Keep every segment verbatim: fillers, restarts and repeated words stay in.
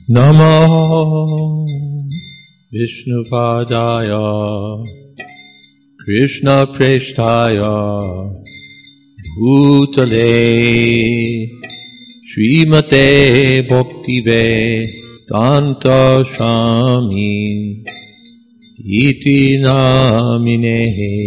Namo Vishnupadaya Krishna Preshtaya Bhutale Srimate Bhaktivedanta Swami Iti Namine.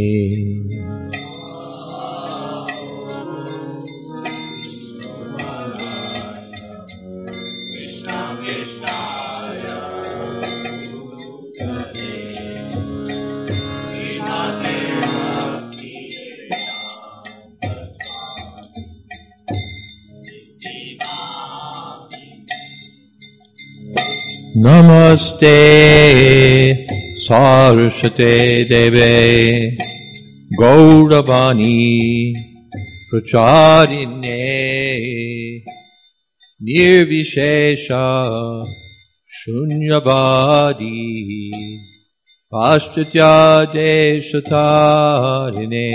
Namaste Saraswate Deve Gauravani Pracharine Nirvishesha Shunyavadi Paschatya Deshatarine.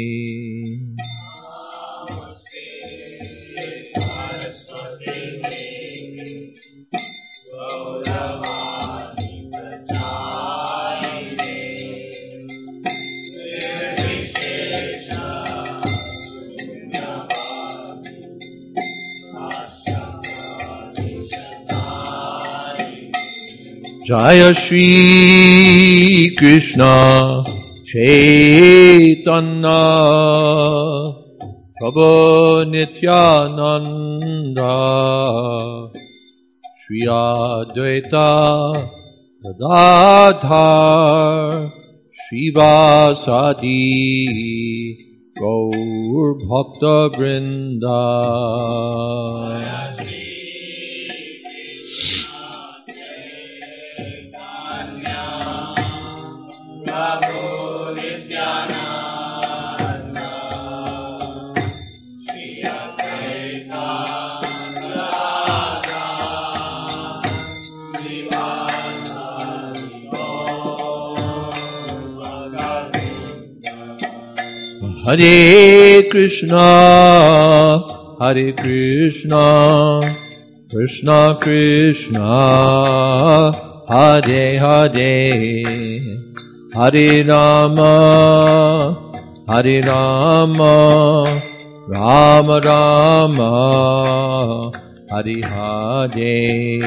Jaya Shri Krishna Chaitanya Prabhu Nityananda Shri Advaita Gadadhar Shri Vasadi Gaur Bhakta Vrinda. Hare Krishna, Hare Krishna, Krishna Krishna, Hare Hare, Hare Rama, Hare Rama, Rama Rama, Hare Hare.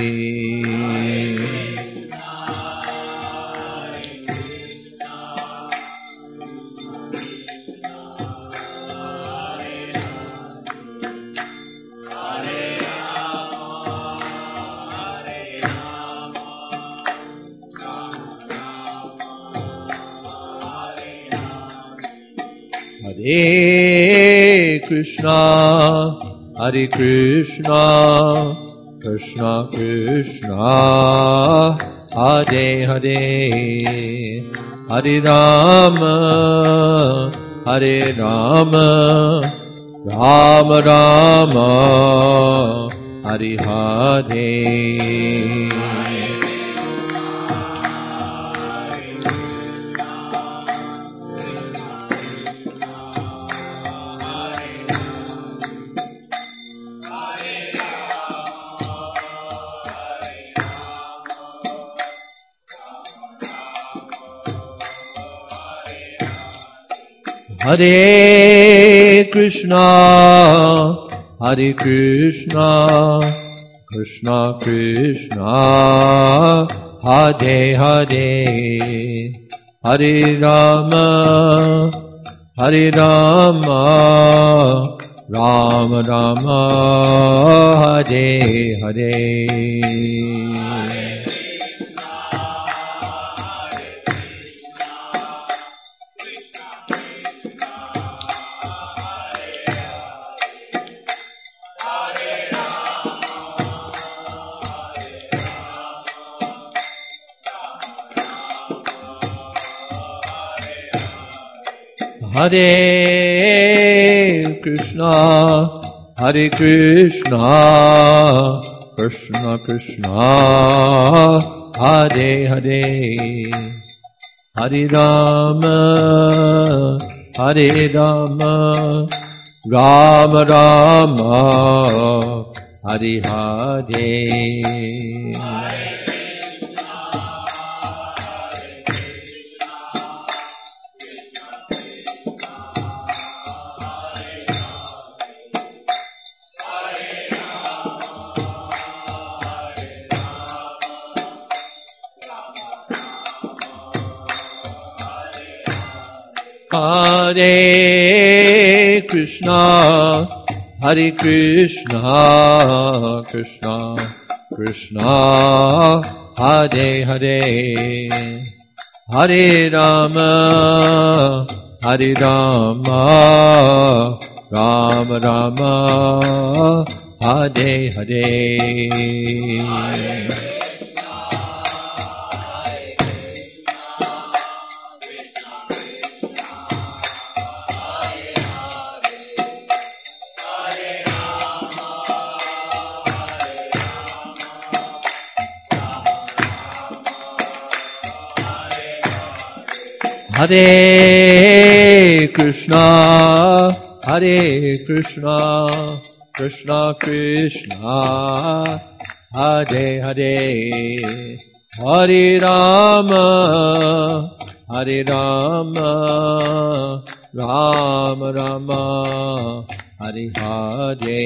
Hare Krishna, Hare Krishna, Krishna Krishna, Hare Hare, Hare Rama, Hare Rama, Rama Rama, Hare Hare. Hare Krishna, Hare Krishna, Krishna Krishna, Hare Hare, Hare Rama, Hare Rama, Rama Rama, Hare Hare. Hare Krishna, Hare Krishna, Krishna Krishna, Hare Hare, Hare Rama, Hare Rama, Rama Rama, Hare Hare. Hare Krishna, Hare Krishna, Krishna Krishna, Hare Hare, Hare Rama, Hare Rama, Rama Rama, Hare Hare. Hare Krishna, Hare Krishna, Krishna Krishna, Hare Hare, Hare Rama, Hare Rama, Rama Rama, Hare Hare.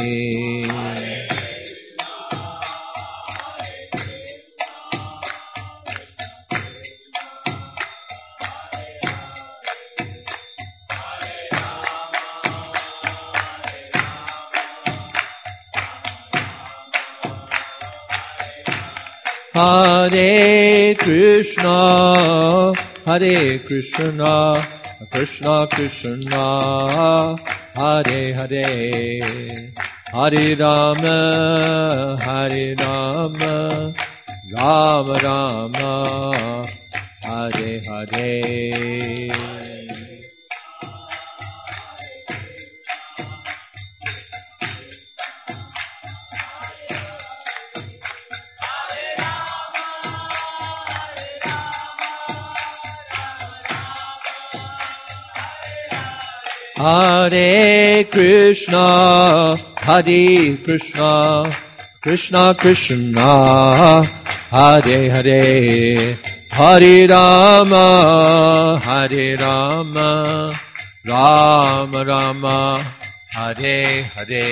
Hare Krishna, Hare Krishna, Krishna Krishna, Hare Hare, Hare Rama, Hare Rama, Rama Rama, Hare Hare. Hare Krishna, Hare Krishna, Krishna Krishna, Hare Hare, Hare Rama, Hare Rama, Rama Rama, Hare Hare.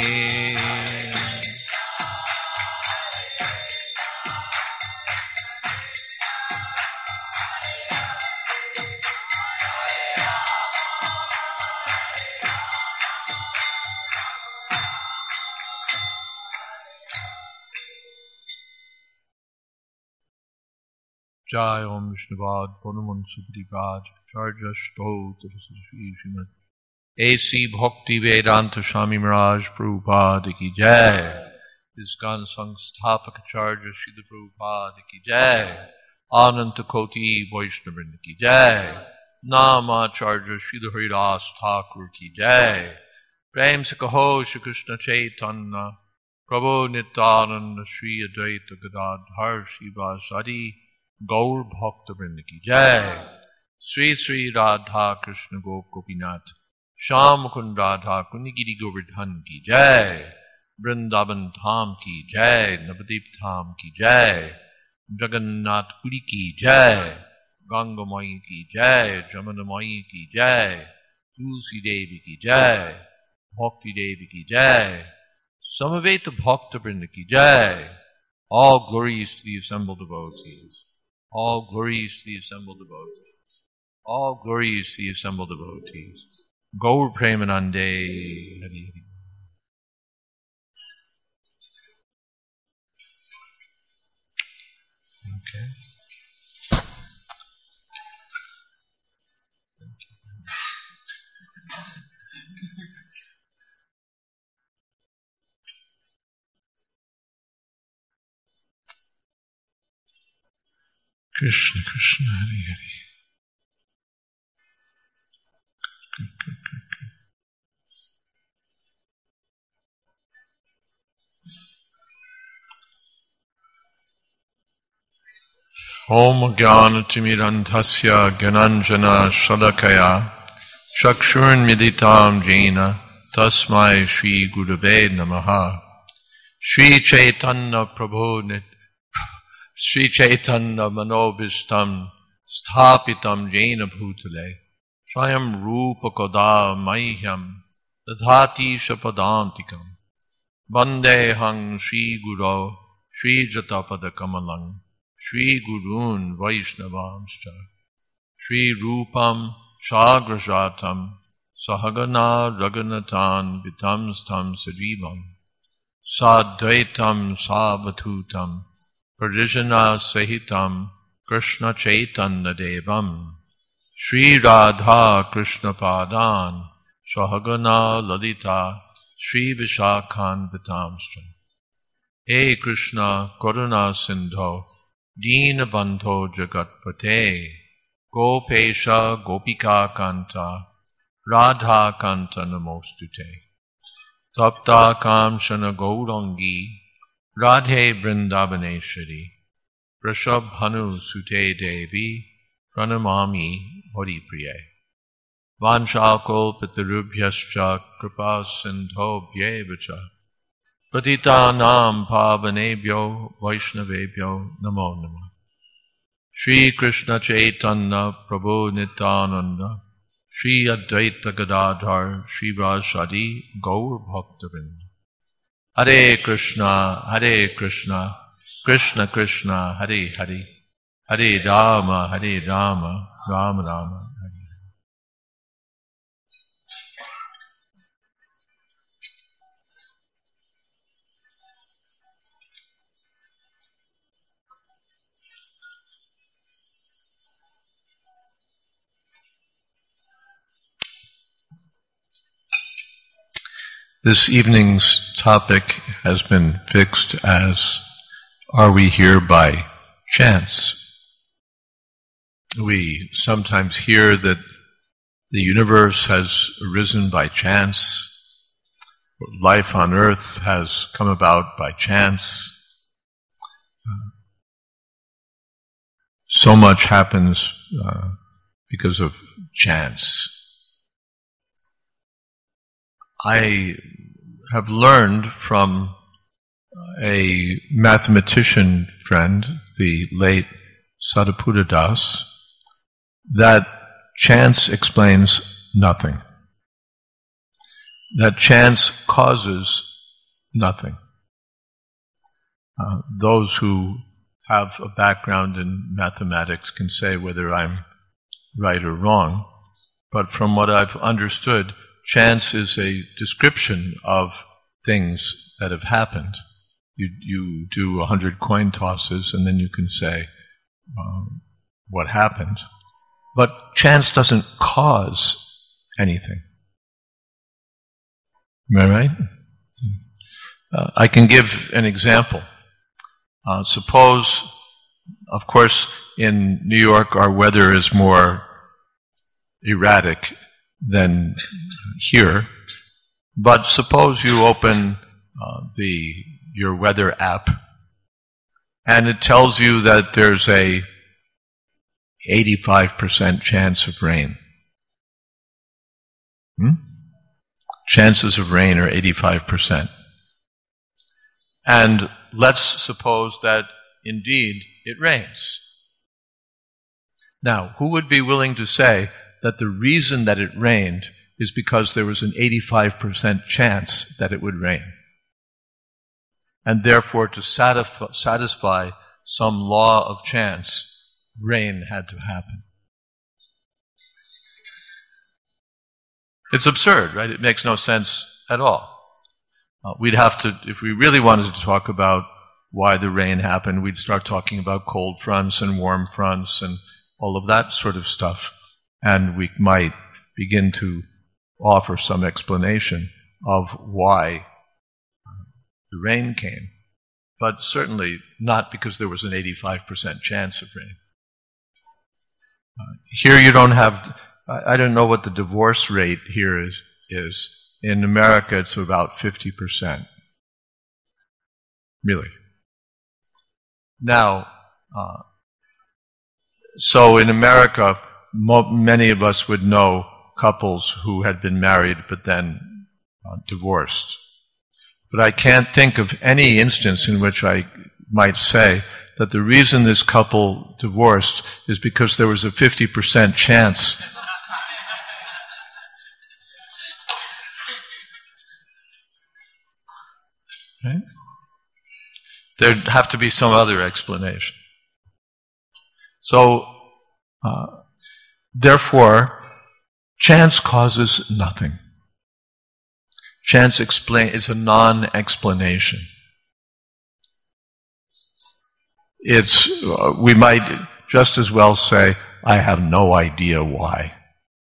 Jai Om Vishnavad, Ponaman Supripad, Charja Stolta Srimad A C Bhakti Vedanta Swami Maharaj Prabhupada Ki Jai. Iskan Sangsthapak Charja Srila Prabhupada Ki Jai. Ananta Koti Vaishnavrinda Ki Jai. Nama Charja Srila Haridas Thakur Ki Jai. Prem Sakaho Shri Krishna Chaitanya Prabhu Nityananda Shri Advaita Gadadhar Shivasadi Gaur Bhakta Vrinda Ki Jai. Sri Sri Radha Krishna Gop Gopinath Sham Mukund Radha Kunigiri Govardhan Ki Jai. Vrindavan Dham Ki Jai. Navadip Dham Ki Jai. Jagannath Puri Ki Jai. Ganga Mai Ki Jai. Jamana Mai Ki Jai. Tulsi Devi Ki Jai. Bhakti Devi Ki Jai. Samaveta Bhakta Vrinda Ki Jai. All glories to the assembled devotees. All glories to the assembled devotees. All glories to the assembled devotees. Gaur Premanande. Hari Hari. Okay. Krishna, Krishna, Hari Hari. Om Jnanatimirandhasya Gyananjana Shalakaya Chakshurn Militam Jena Tasmai Shri Gurave Namaha. Shri Chaitanya Prabhu Nit Shri Chaitanya Manobishtam Sthapitam Jena Bhutale Swayam Rupa Koda Mahyam Dadhati Shapadantikam Vandehang Shri Guru Shri Jatapada Kamalang Shri Gurun Vaishnavamscha Shri Rupam Shagrajatam Sahagana Raghunathan Vitam Stam Sajivam Sadvaitam Savatutam Parijana Sahitam Krishna Chaitanya Devam Shri Radha Krishna Padan Sahagana Ladita Shri Vishakhan Vitamscha He Krishna Karuna Sindho Dina Bandho Jagatpate Gopesha Gopika Kanta Radha Kanta Namostute Tapta Kamshana Gaurangi Radhe Vrindavaneshwari Prashabhanu Sute Devi Pranamami Haripriye Vanshakol Pitarubhyascha Kripa Sindho Bhyevacha Patitanam Pavanebhyo Vaishnavebhyo Namo Namo Shri Krishna Chaitanya Prabhu Nityananda Shri Advaita Gadadhar Shri Vashadi Gaur Bhaktavinda Hare Krishna Hare Krishna Krishna Krishna Hare Hare Hare Rama Hare Rama Rama Rama Hare Hare. This evening's topic has been fixed as, are we here by chance? We sometimes hear that the universe has arisen by chance, life on earth has come about by chance. So much happens uh, because of chance. I have learned from a mathematician friend, the late Sadhaputta Das, that chance explains nothing. That chance causes nothing. Uh, those who have a background in mathematics can say whether I'm right or wrong, but from what I've understood, chance is a description of things that have happened. You, you do a hundred coin tosses and then you can say um, what happened. But chance doesn't cause anything. Am I right? Uh, I can give an example. Uh, suppose, of course, in New York our weather is more erratic than here, but suppose you open uh, the your weather app and it tells you that there's a eighty-five percent chance of rain. Hmm? Chances of rain are eighty-five percent. And let's suppose that indeed it rains. Now, who would be willing to say that the reason that it rained is because there was an eighty-five percent chance that it would rain? And therefore, to satisfy, satisfy some law of chance, rain had to happen. It's absurd, right? It makes no sense at all. Uh, we'd have to, if we really wanted to talk about why the rain happened, we'd start talking about cold fronts and warm fronts and all of that sort of stuff. And we might begin to offer some explanation of why the rain came. But certainly not because there was an eighty-five percent chance of rain. Uh, here you don't have, I, I don't know what the divorce rate here is, is. In America it's about fifty percent. Really. Now, uh, so in America, mo- many of us would know couples who had been married but then uh, divorced. but I can't think of any instance in which I might say that the reason this couple divorced is because there was a fifty percent chance. Right? There'd have to be some other explanation. So, uh, therefore, chance causes nothing. Chance explain is a non-explanation. It's, uh, we might just as well say, I have no idea why.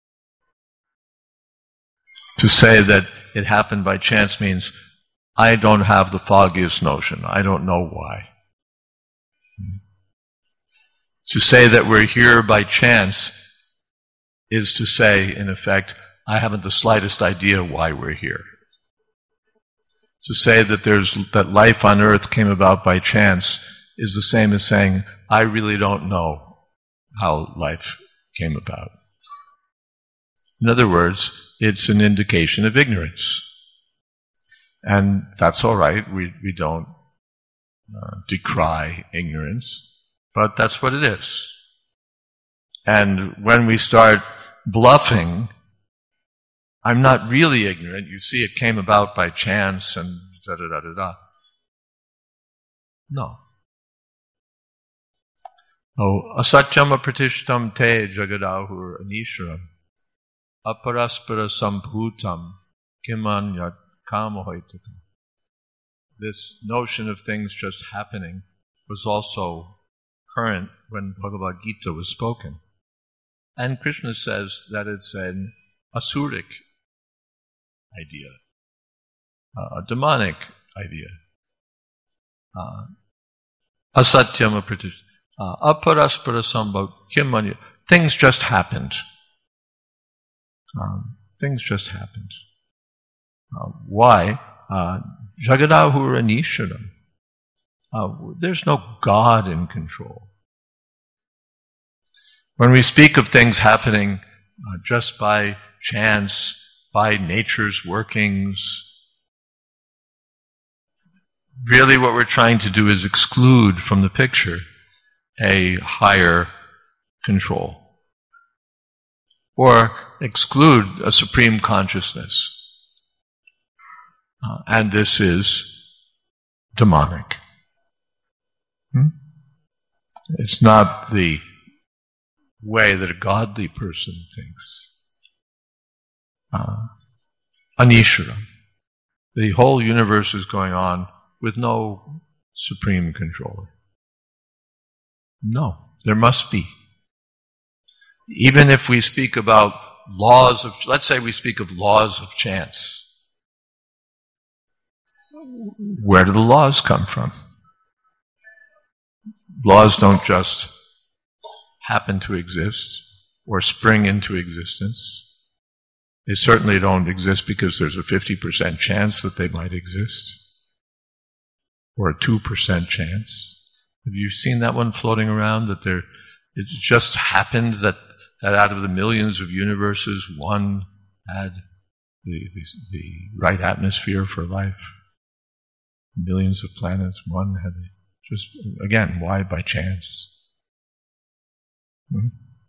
To say that it happened by chance means I don't have the foggiest notion. I don't know why. To say that we're here by chance is to say, in effect, I haven't the slightest idea why we're here. To say that there's that life on earth came about by chance is the same as saying, I really don't know how life came about. In other words, it's an indication of ignorance. And that's all right. We, we don't uh, decry ignorance, but that's what it is. And when we start bluffing, I'm not really ignorant. You see, it came about by chance and da da da da da. No. Oh, asatyam apratishtam te jagadahur anisharam aparaspara sambhutam kimanyat kamahoitakam. This notion of things just happening was also current when Bhagavad Gita was spoken. And Krishna says that it's an asuric idea, uh, a demonic idea. Uh, asatyam apratishtam. Uh, Aparaspara sambhav kimanya. Things just happened. Um, things just happened. Uh, why? Uh, Jagadahur anisharam. Uh, there's no God in control. When we speak of things happening uh, just by chance, by nature's workings, really what we're trying to do is exclude from the picture a higher control, or exclude a supreme consciousness. Uh, and this is demonic. Hmm? It's not the way that a godly person thinks. Uh, Anisharam. The whole universe is going on with no supreme controller. No, there must be. Even if we speak about laws of, let's say we speak of laws of chance. Where do the laws come from? Laws don't just happen to exist or spring into existence. They certainly don't exist because there's a fifty percent chance that they might exist, or a two percent chance. Have you seen that one floating around, that there, it just happened that, that out of the millions of universes, one had the, the, the right atmosphere for life? Millions of planets, one had just, again, why by chance? Hmm?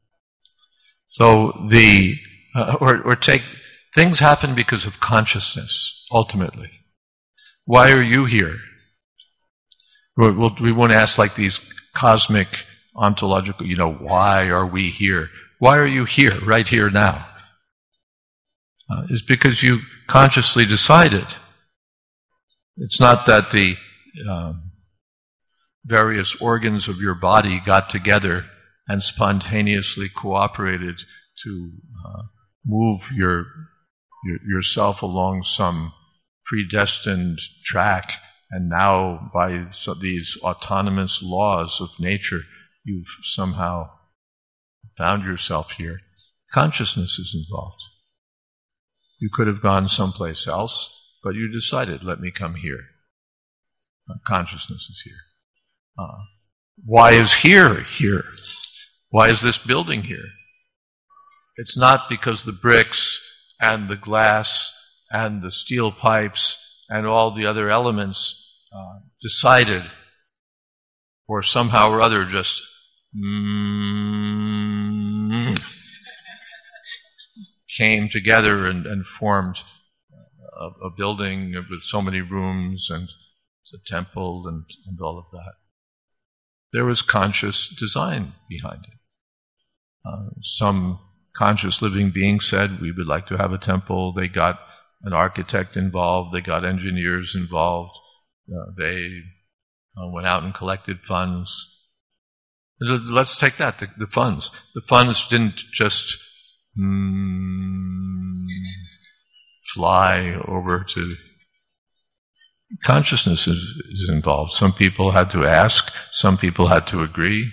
So the, uh, or, or take, things happen because of consciousness, ultimately. Why are you here? We'll, we won't ask like these cosmic, ontological, you know, why are we here? Why are you here, right here now? Uh, it's because you consciously decided. It's not that the um, various organs of your body got together and spontaneously cooperated to uh, move your, your yourself along some predestined track. And now, by so these autonomous laws of nature, you've somehow found yourself here. Consciousness is involved. You could have gone someplace else, but you decided, let me come here. Uh, consciousness is here. Uh, why is here here? Why is this building here? It's not because the bricks and the glass and the steel pipes and all the other elements uh, decided, or somehow or other just mm, came together and, and formed a, a building with so many rooms and a temple and, and all of that. There was conscious design behind it. Uh, some conscious living being said, we would like to have a temple. They got an architect involved. They got engineers involved. Uh, they uh, went out and collected funds. Let's take that, the, the funds. The funds didn't just mm, fly over to... Consciousness is, is involved. Some people had to ask. Some people had to agree.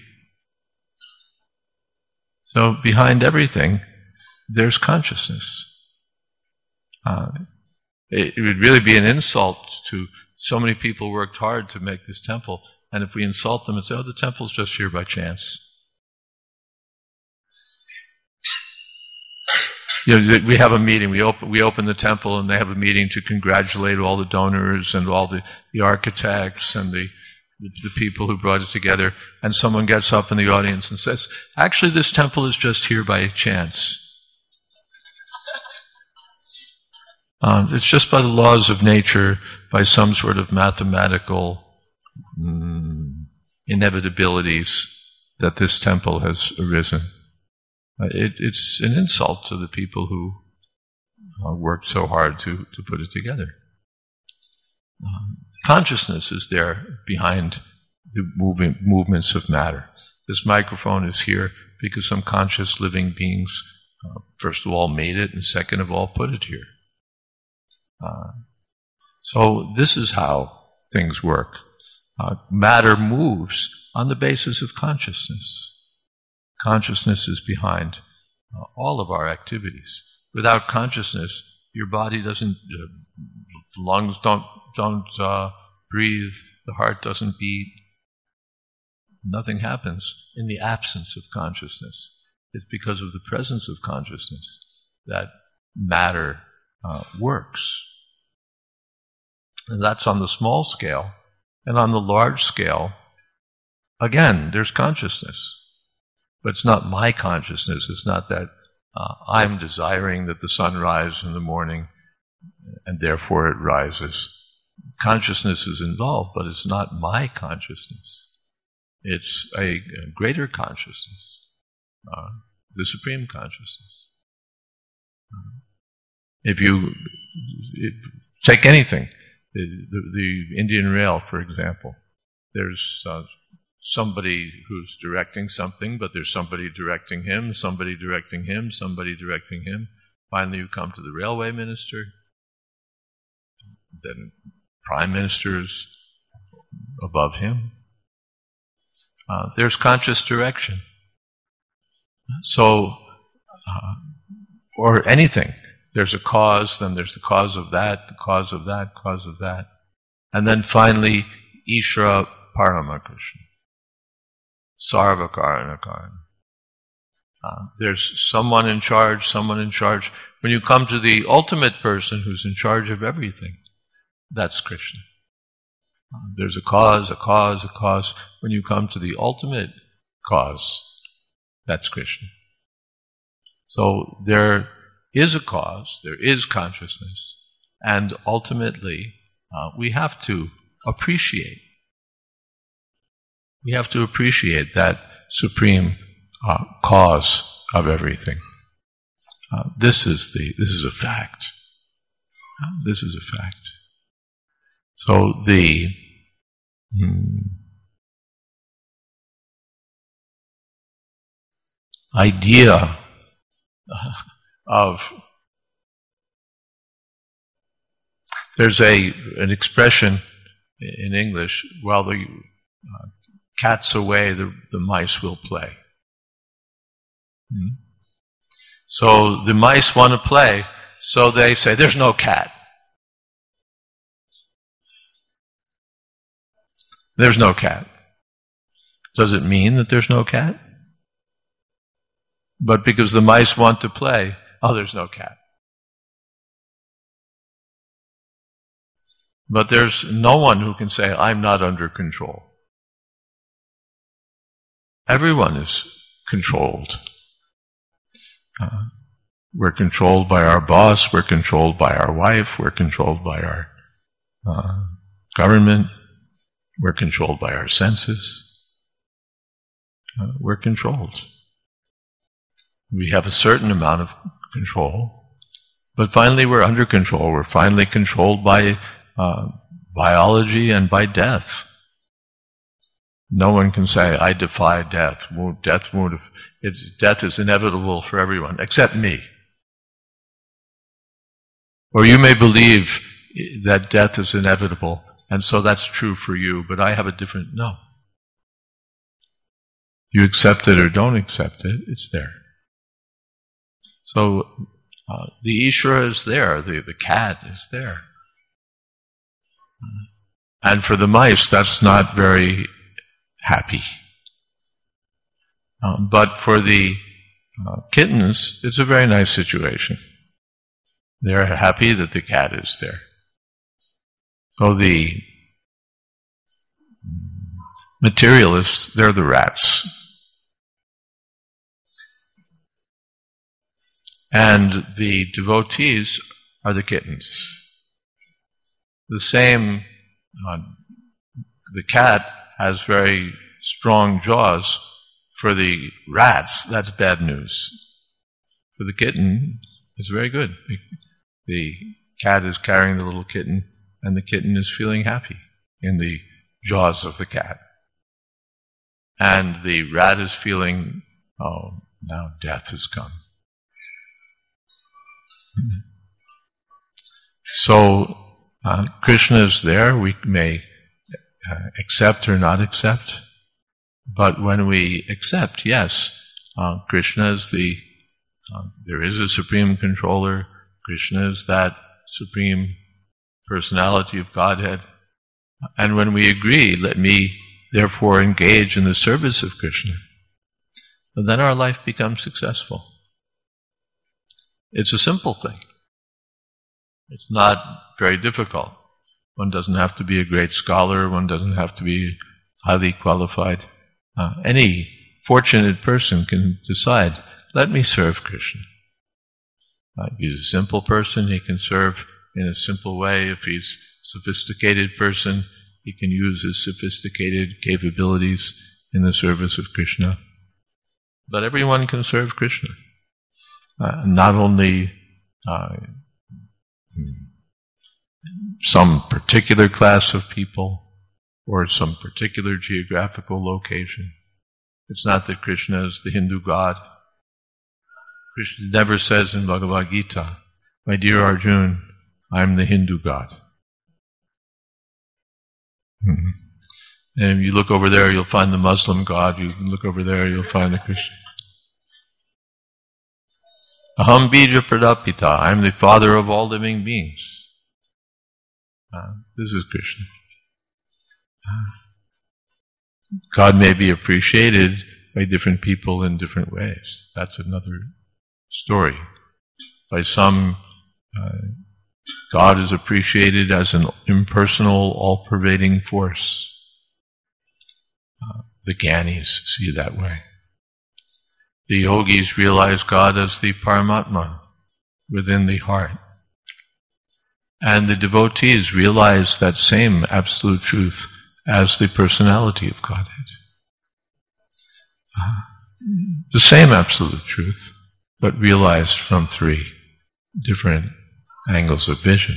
So behind everything, there's consciousness. Uh, it, it would really be an insult to so many people worked hard to make this temple, and if we insult them and say, oh, the temple's just here by chance. You know, we have a meeting, we open, we open the temple and they have a meeting to congratulate all the donors and all the, the architects and the, the, the people who brought it together, and someone gets up in the audience and says, actually this temple is just here by chance. Um, it's just by the laws of nature, by some sort of mathematical mm, inevitabilities that this temple has arisen. Uh, it, it's an insult to the people who uh, worked so hard to, to put it together. Um, consciousness is there behind the moving, movements of matter. This microphone is here because some conscious living beings, uh, first of all, made it, and second of all, put it here. Uh, so this is how things work. Uh, matter moves on the basis of consciousness. Consciousness is behind uh, all of our activities. Without consciousness, your body doesn't, uh, the lungs don't don't uh, breathe, the heart doesn't beat. Nothing happens in the absence of consciousness. It's because of the presence of consciousness that matter uh, works. And that's on the small scale. And on the large scale, again, there's consciousness. But it's not my consciousness. It's not that uh, I'm desiring that the sun rise in the morning and therefore it rises. Consciousness is involved, but it's not my consciousness. It's a, a greater consciousness, uh, the supreme consciousness. Uh, if you it, take anything, the, the, the Indian Rail, for example, there's uh, somebody who's directing something, but there's somebody directing him, somebody directing him, somebody directing him. Finally, you come to the railway minister, then prime minister's above him. Uh, there's conscious direction. So, uh, or anything. There's a cause, then there's the cause of that, the cause of that, cause of that. And then finally, Ishvara Paramakrishna. Sarva Karana Karana. Uh, there's someone in charge, someone in charge. When you come to the ultimate person who's in charge of everything, that's Krishna. Uh, there's a cause, a cause, a cause. When you come to the ultimate cause, that's Krishna. So there is a cause, there is consciousness, and ultimately uh, we have to appreciate. We have to appreciate that supreme uh, cause of everything. Uh, this is the this is a fact. Uh, this is a fact. So the hmm, idea uh, of there's a an expression in English, while the uh, cat's away, the, the mice will play. Hmm? So the mice want to play, so they say, there's no cat. There's no cat. Does it mean that there's no cat? But because the mice want to play, oh, there's no cat. But there's no one who can say, I'm not under control. Everyone is controlled. Uh, we're controlled by our boss, we're controlled by our wife, we're controlled by our uh, government, we're controlled by our senses. Uh, we're controlled. We have a certain amount of control, but finally we're under control. We're finally controlled by uh, biology and by death. No one can say, I defy death. Death won't have, it's, death is inevitable for everyone, except me. Or you may believe that death is inevitable, and so that's true for you, but I have a different, no. You accept it or don't accept it, it's there. So, uh, the Ishvara is there, the, the cat is there. And for the mice, that's not very happy. Um, but for the uh, kittens, it's a very nice situation. They're happy that the cat is there. So the materialists, they're the rats. And the devotees are the kittens. The same, uh, the cat has very strong jaws. For the rats, that's bad news. For the kitten, it's very good. The, the cat is carrying the little kitten, and the kitten is feeling happy in the jaws of the cat. And the rat is feeling, oh, now death has come. So, uh, Krishna is there. We may uh, accept or not accept. But when we accept, yes, uh, Krishna is the, uh, there is a supreme controller. Krishna is that supreme personality of Godhead. And when we agree, let me therefore engage in the service of Krishna, then our life becomes successful. It's a simple thing. It's not very difficult. One doesn't have to be a great scholar. One doesn't have to be highly qualified. Uh, any fortunate person can decide, let me serve Krishna. Uh, if he's a simple person, he can serve in a simple way. If he's a sophisticated person, he can use his sophisticated capabilities in the service of Krishna. But everyone can serve Krishna. Uh, not only uh, some particular class of people, or some particular geographical location. It's not that Krishna is the Hindu god. Krishna never says in Bhagavad Gita, my dear Arjuna, I'm the Hindu god. Mm-hmm. And if you look over there, you'll find the Muslim god. You can look over there, you'll find the Krishna. Aham bija pradapita, I'm the father of all living beings. Uh, this is Krishna. God may be appreciated by different people in different ways. That's another story. By some, uh, God is appreciated as an impersonal, all-pervading force. Uh, the Gyanis see it that way. The yogis realize God as the Paramatma within the heart. And the devotees realize that same absolute truth as the personality of Godhead. Uh, the same absolute truth, but realized from three different angles of vision.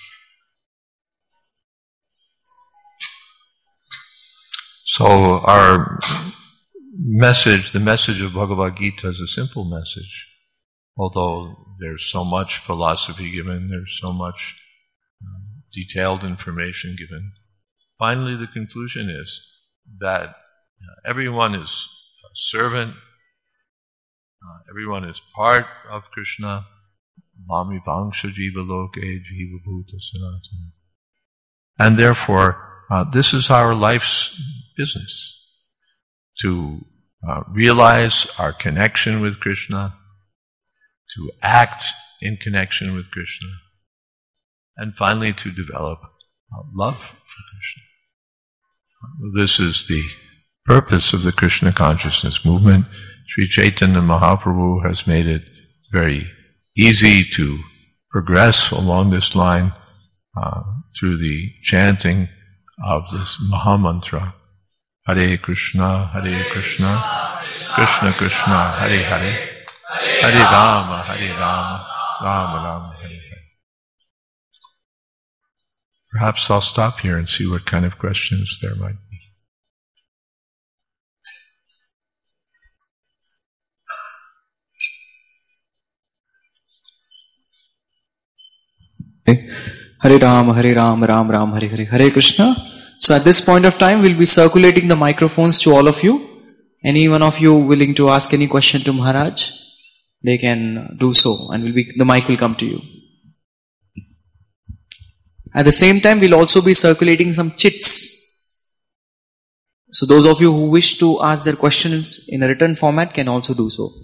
So our message, the message of Bhagavad Gita is a simple message. Although there's so much philosophy given, there's so much uh, detailed information given. Finally, the conclusion is that uh, everyone is a servant, uh, everyone is part of Krishna. Mami vangsha jiva loke jiva bhuta sanatana. And therefore, uh, this is our life's business, to uh, realize our connection with Krishna, to act in connection with Krishna, and finally to develop uh, love for Krishna. This is the purpose of the Krishna consciousness movement. Sri Chaitanya Mahaprabhu has made it very easy to progress along this line uh, through the chanting of this Mahamantra. Hare Krishna, Hare Krishna, Krishna Krishna, Hare Hare, Hare Rama, Hare Rama, Rama Rama, Hare Hare. Perhaps I'll stop here and see what kind of questions there might be. Hare Rama, Hare Rama, Ram Ram, Hare Hare, Hare Krishna. So at this point of time, we'll be circulating the microphones to all of you. Any one of you willing to ask any question to Maharaj, they can do so, and will be, the mic will come to you. At the same time, we'll also be circulating some chits. So those of you who wish to ask their questions in a written format can also do so.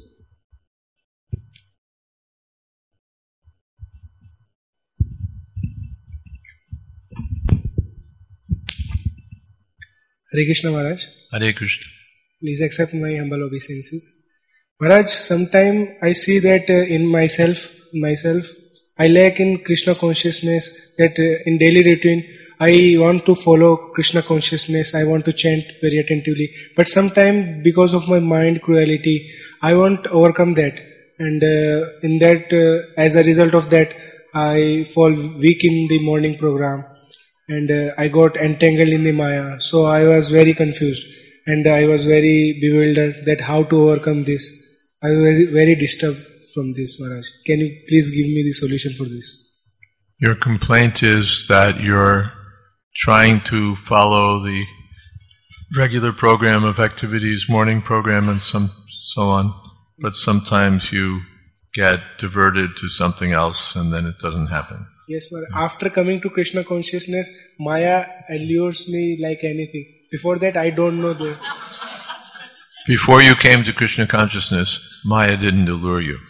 Hare Krishna Maharaj. Hare Krishna. Please accept my humble obeisances. Maharaj, sometime I see that uh, in myself, myself, I lack in Krishna consciousness, that uh, in daily routine, I want to follow Krishna consciousness, I want to chant very attentively. But sometime because of my mind cruelty, I want to overcome that. And uh, in that, uh, as a result of that, I fall weak in the morning program. And uh, I got entangled in the Maya. So I was very confused. And I was very bewildered that how to overcome this. I was very, very disturbed from this, Maharaj. Can you please give me the solution for this? Your complaint is that you're trying to follow the regular program of activities, morning program and some so on, but sometimes you get diverted to something else and then it doesn't happen. Yes, Maharaj. After coming to Krishna consciousness, Maya allures me like anything. Before that, I don't know the... Before you came to Krishna consciousness, Maya didn't allure you.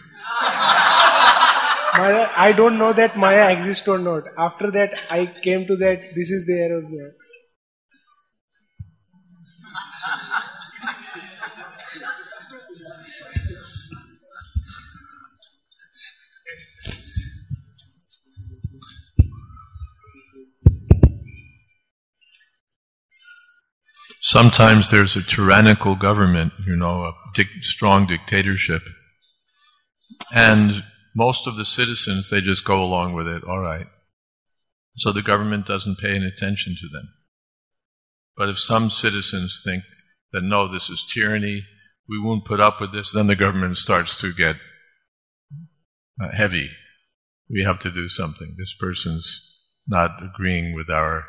Maya, I don't know that Maya exists or not. After that, I came to that, this is the error there. Sometimes there's a tyrannical government, you know, a dic- strong dictatorship. And most of the citizens, they just go along with it, all right. So the government doesn't pay any attention to them. But if some citizens think that, no, this is tyranny, we won't put up with this, then the government starts to get uh, heavy. We have to do something. This person's not agreeing with our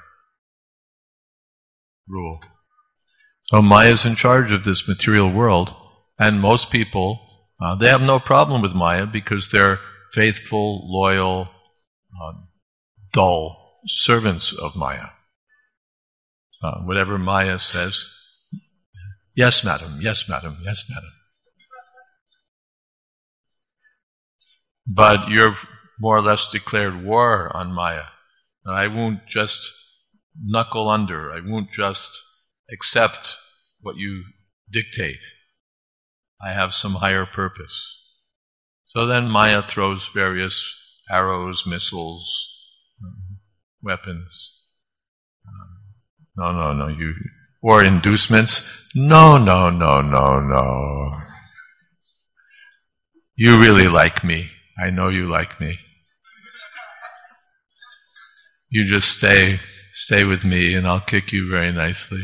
rule. So Maya is in charge of this material world, and most people, uh, they have no problem with Maya because they're faithful, loyal, uh, dull servants of Maya. Uh, whatever Maya says, yes, madam, yes, madam, yes, madam. But you've more or less declared war on Maya. And I won't just knuckle under, I won't just accept what you dictate. I have some higher purpose. So then Maya throws various arrows, missiles, weapons. No, no, no, you... Or inducements. No, no, no, no, no. You really like me. I know you like me. You just stay, stay with me and I'll kick you very nicely.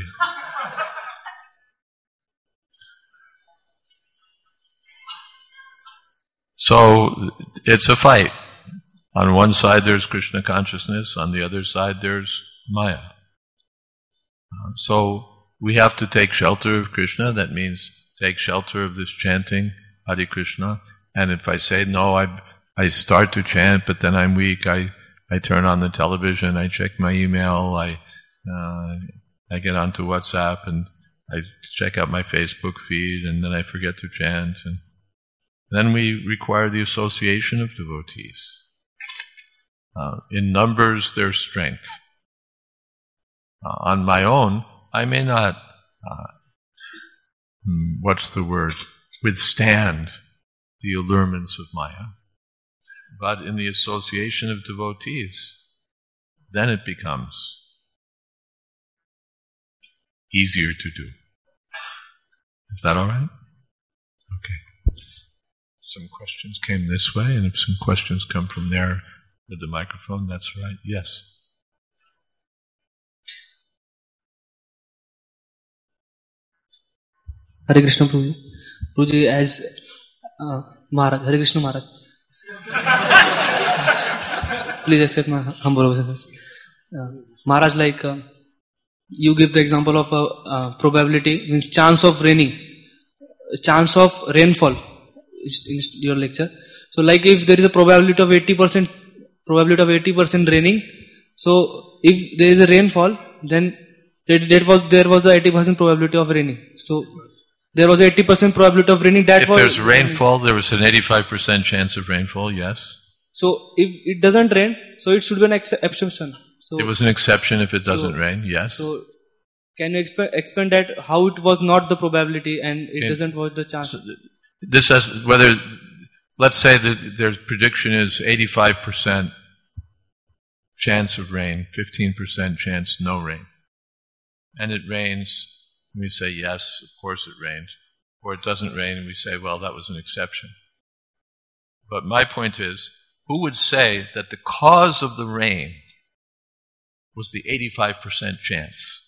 So, it's a fight. On one side there's Krishna consciousness, on the other side there's Maya. Uh, so, we have to take shelter of Krishna, that means take shelter of this chanting, Hare Krishna. And if I say, no, I I start to chant, but then I'm weak, I, I turn on the television, I check my email, I uh, I get onto WhatsApp, and I check out my Facebook feed, and then I forget to chant, and then we require the association of devotees. Uh, in numbers, there's strength. uh, on my own, I may not, uh, what's the word, withstand the allurements of Maya. But in the association of devotees, then it becomes easier to do. Is that all right? Okay. Some questions came this way, and if some questions come from there with the microphone, that's right. Yes. Hare Krishna Prabhuji. Prabhuji, as uh, Maharaj, Hare Krishna Maharaj. Please accept my humble obeisances. Uh, Maharaj, like uh, you give the example of a uh, uh, probability, means chance of raining, chance of rainfall in your lecture. So, like if there is a probability of eighty percent, probability of eighty percent raining. So, if there is a rainfall, then that, that was there was the eighty percent probability of raining. So, there was eighty percent probability of raining. That if was there's rainfall, there was an eighty-five percent chance of rainfall. Yes. So, if it doesn't rain, so it should be an ex- exception. So, it was an exception if it doesn't so, rain. Yes. So, can you exp- explain that how it was not the probability and it okay. doesn't was the chance? So this has whether let's say that their prediction is eighty-five percent chance of rain, fifteen percent chance no rain, and it rains. We say yes, of course it rained, or it doesn't rain, and we say, well, that was an exception. But my point is, who would say that the cause of the rain was the eighty-five percent chance?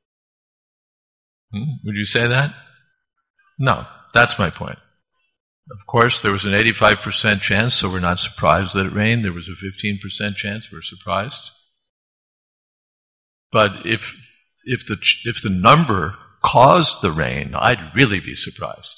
Hmm? Would you say that? No, that's my point. Of course, there was an eighty-five percent chance, so we're not surprised that it rained. There was a fifteen percent chance, we're surprised. But if if the if the number caused the rain, I'd really be surprised.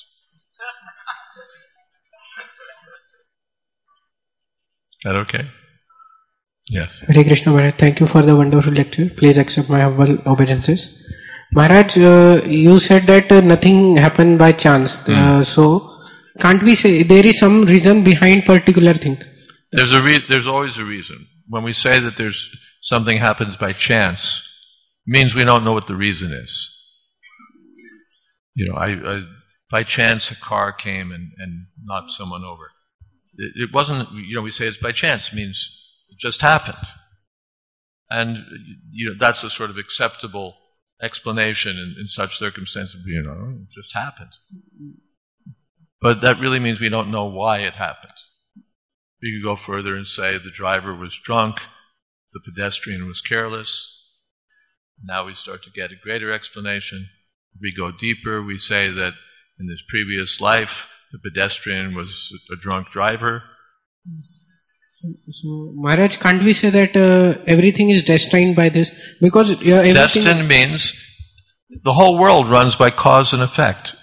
Is that okay? Yes. Hare Krishna Maharaj, thank you for the wonderful lecture. Please accept my humble obeisances. Maharaj, uh, you said that uh, nothing happened by chance. Mm. Uh, so, can't we say there is some reason behind particular thing? There's a re- there's always a reason. When we say that there's something happens by chance, it means we don't know what the reason is. You know, I, I by chance a car came and, and knocked someone over. It, it wasn't, you know, we say it's by chance, it means it just happened. And, you know, that's a sort of acceptable explanation in, in such circumstances, you know, it just happened. But that really means we don't know why it happened. We could go further and say the driver was drunk, the pedestrian was careless. Now we start to get a greater explanation. If we go deeper, we say that in this previous life, the pedestrian was a drunk driver. So, so Maharaj, can't we say that uh, everything is destined by this? Because uh, everything... Destined means the whole world runs by cause and effect.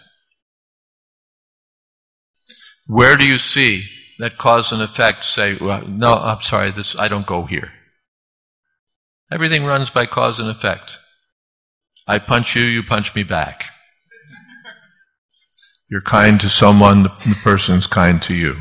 Where do you see that cause and effect say, well, no, I'm sorry, this I don't go here? Everything runs by cause and effect. I punch you, you punch me back. You're kind to someone, the, the person's kind to you.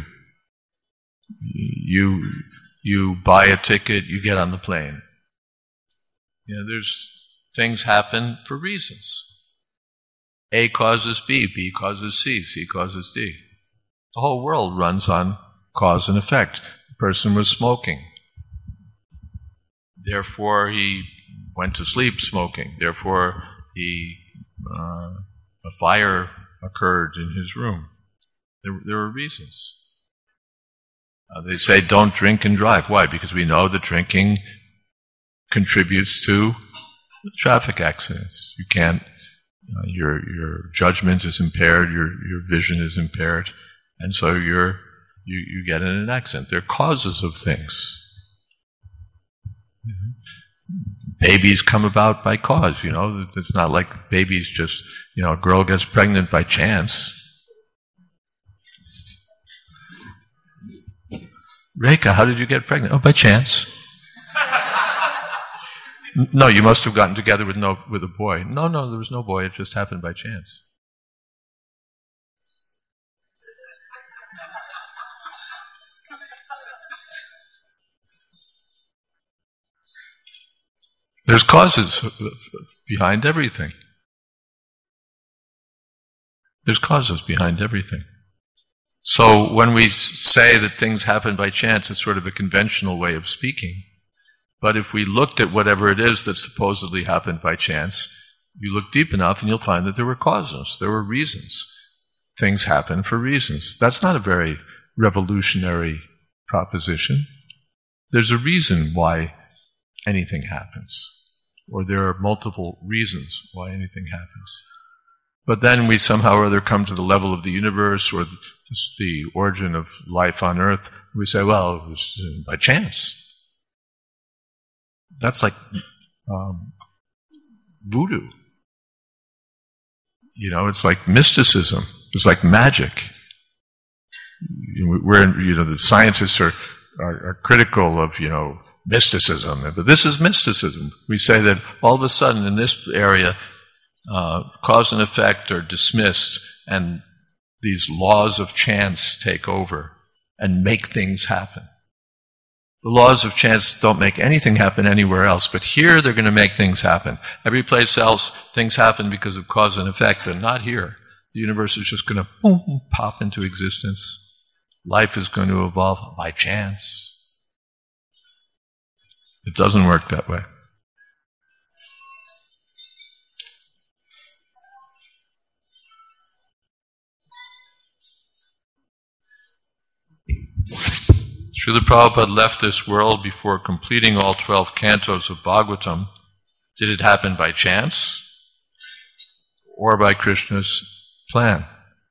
You you buy a ticket, you get on the plane. You know, there's things happen for reasons. A causes B, B causes C, C causes D. The whole world runs on cause and effect. The person was smoking. Therefore, he went to sleep smoking. Therefore, he uh, a fire occurred in his room. There, there were reasons. Uh, they say don't drink and drive. Why? Because we know that drinking contributes to traffic accidents. You can't. Uh, your your judgment is impaired. Your your vision is impaired, and so you're you you get in an accident. They're causes of things. Mm-hmm. Babies come about by cause, you know. It's not like babies just, you know, a girl gets pregnant by chance. Rekha, how did you get pregnant? Oh, by chance. No, you must have gotten together with no with a boy. No, no, there was no boy. It just happened by chance. There's causes behind everything. There's causes behind everything. So when we say that things happen by chance, it's sort of a conventional way of speaking. But if we looked at whatever it is that supposedly happened by chance, you look deep enough and you'll find that there were causes, there were reasons. Things happen for reasons. That's not a very revolutionary proposition. There's a reason why anything happens, or there are multiple reasons why anything happens. But then we somehow or other come to the level of the universe or the, the origin of life on earth. We say, well, it was by chance. That's like um, voodoo. You know, it's like mysticism. It's like magic. We're, you know, the scientists are, are, are critical of, you know, mysticism. But this is mysticism. We say that all of a sudden in this area, uh, cause and effect are dismissed and these laws of chance take over and make things happen. The laws of chance don't make anything happen anywhere else, but here they're going to make things happen. Every place else, things happen because of cause and effect, but not here. The universe is just going to boom, pop into existence. Life is going to evolve by chance. It doesn't work that way. Srila Prabhupada left this world before completing all twelve cantos of Bhagavatam. Did it happen by chance or by Krishna's plan?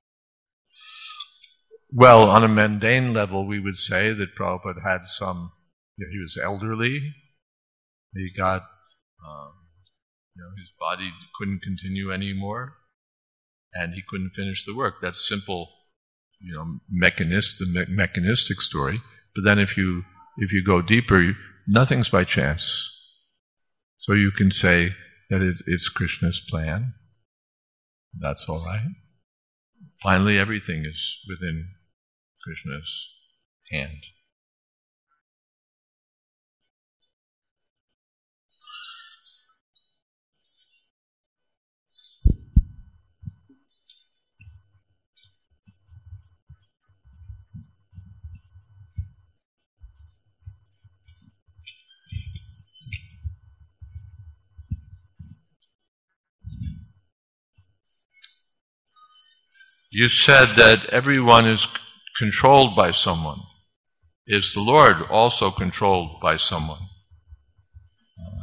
Well, on a mundane level, we would say that Prabhupada had some, you know, he was elderly, he got, um, you know, his body couldn't continue anymore, and he couldn't finish the work. That's simple, you know, mechanist, the me- mechanistic story. But then if you if you go deeper, nothing's by chance. So you can say that it, it's Krishna's plan. That's all right. Finally, everything is within Krishna's hand. You said that everyone is c- controlled by someone. Is the Lord also controlled by someone? Uh,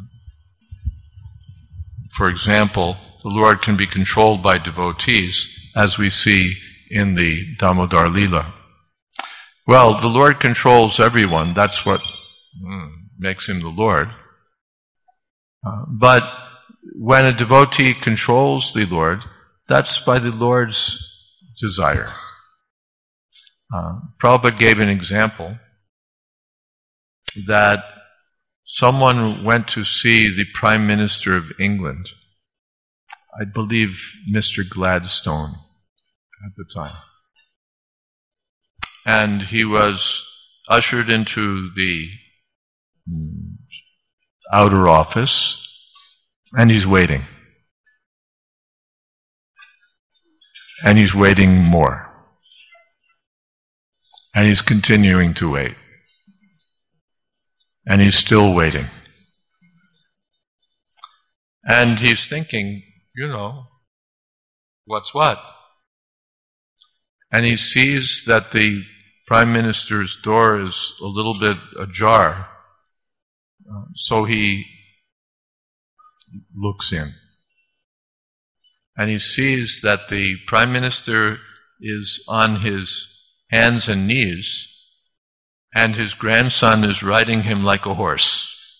for example, the Lord can be controlled by devotees, as we see in the Damodar Leela. Well, the Lord controls everyone. That's what mm, makes him the Lord. Uh, but when a devotee controls the Lord, that's by the Lord's desire. Uh, Prabhupada gave an example that someone went to see the Prime Minister of England, I believe Mister Gladstone at the time. And he was ushered into the mm, outer office, and he's waiting. And he's waiting more. And he's continuing to wait. And he's still waiting. And he's thinking, you know, what's what? And he sees that the Prime Minister's door is a little bit ajar. Uh, so he looks in. And he sees that the Prime Minister is on his hands and knees, and his grandson is riding him like a horse.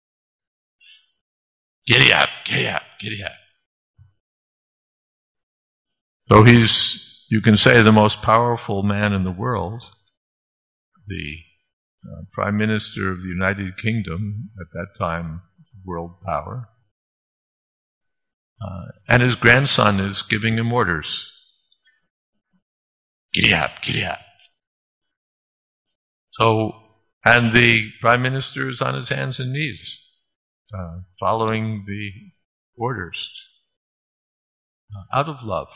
Giddy up, giddy up, giddy up. So he's, you can say, the most powerful man in the world, the uh, Prime Minister of the United Kingdom, at that time, world power. Uh, and his grandson is giving him orders. Giddy up, giddy up. So, and the Prime Minister is on his hands and knees. uh, following the orders uh, out of love.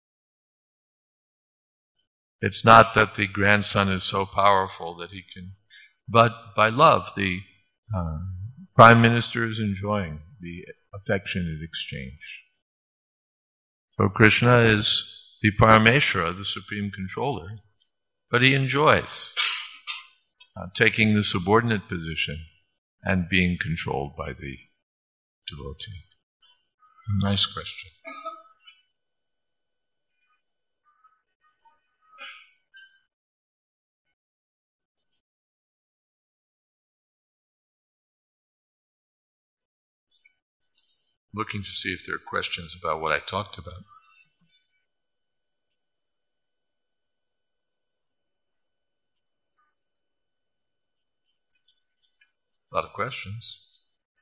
It's not that the grandson is so powerful that he can, but by love, the uh, Prime Minister is enjoying the affectionate exchange. So Krishna is the Parameshwara, the Supreme Controller, but he enjoys uh, taking the subordinate position and being controlled by the devotee. Nice question. Looking to see if there are questions about what I talked about. A lot of questions.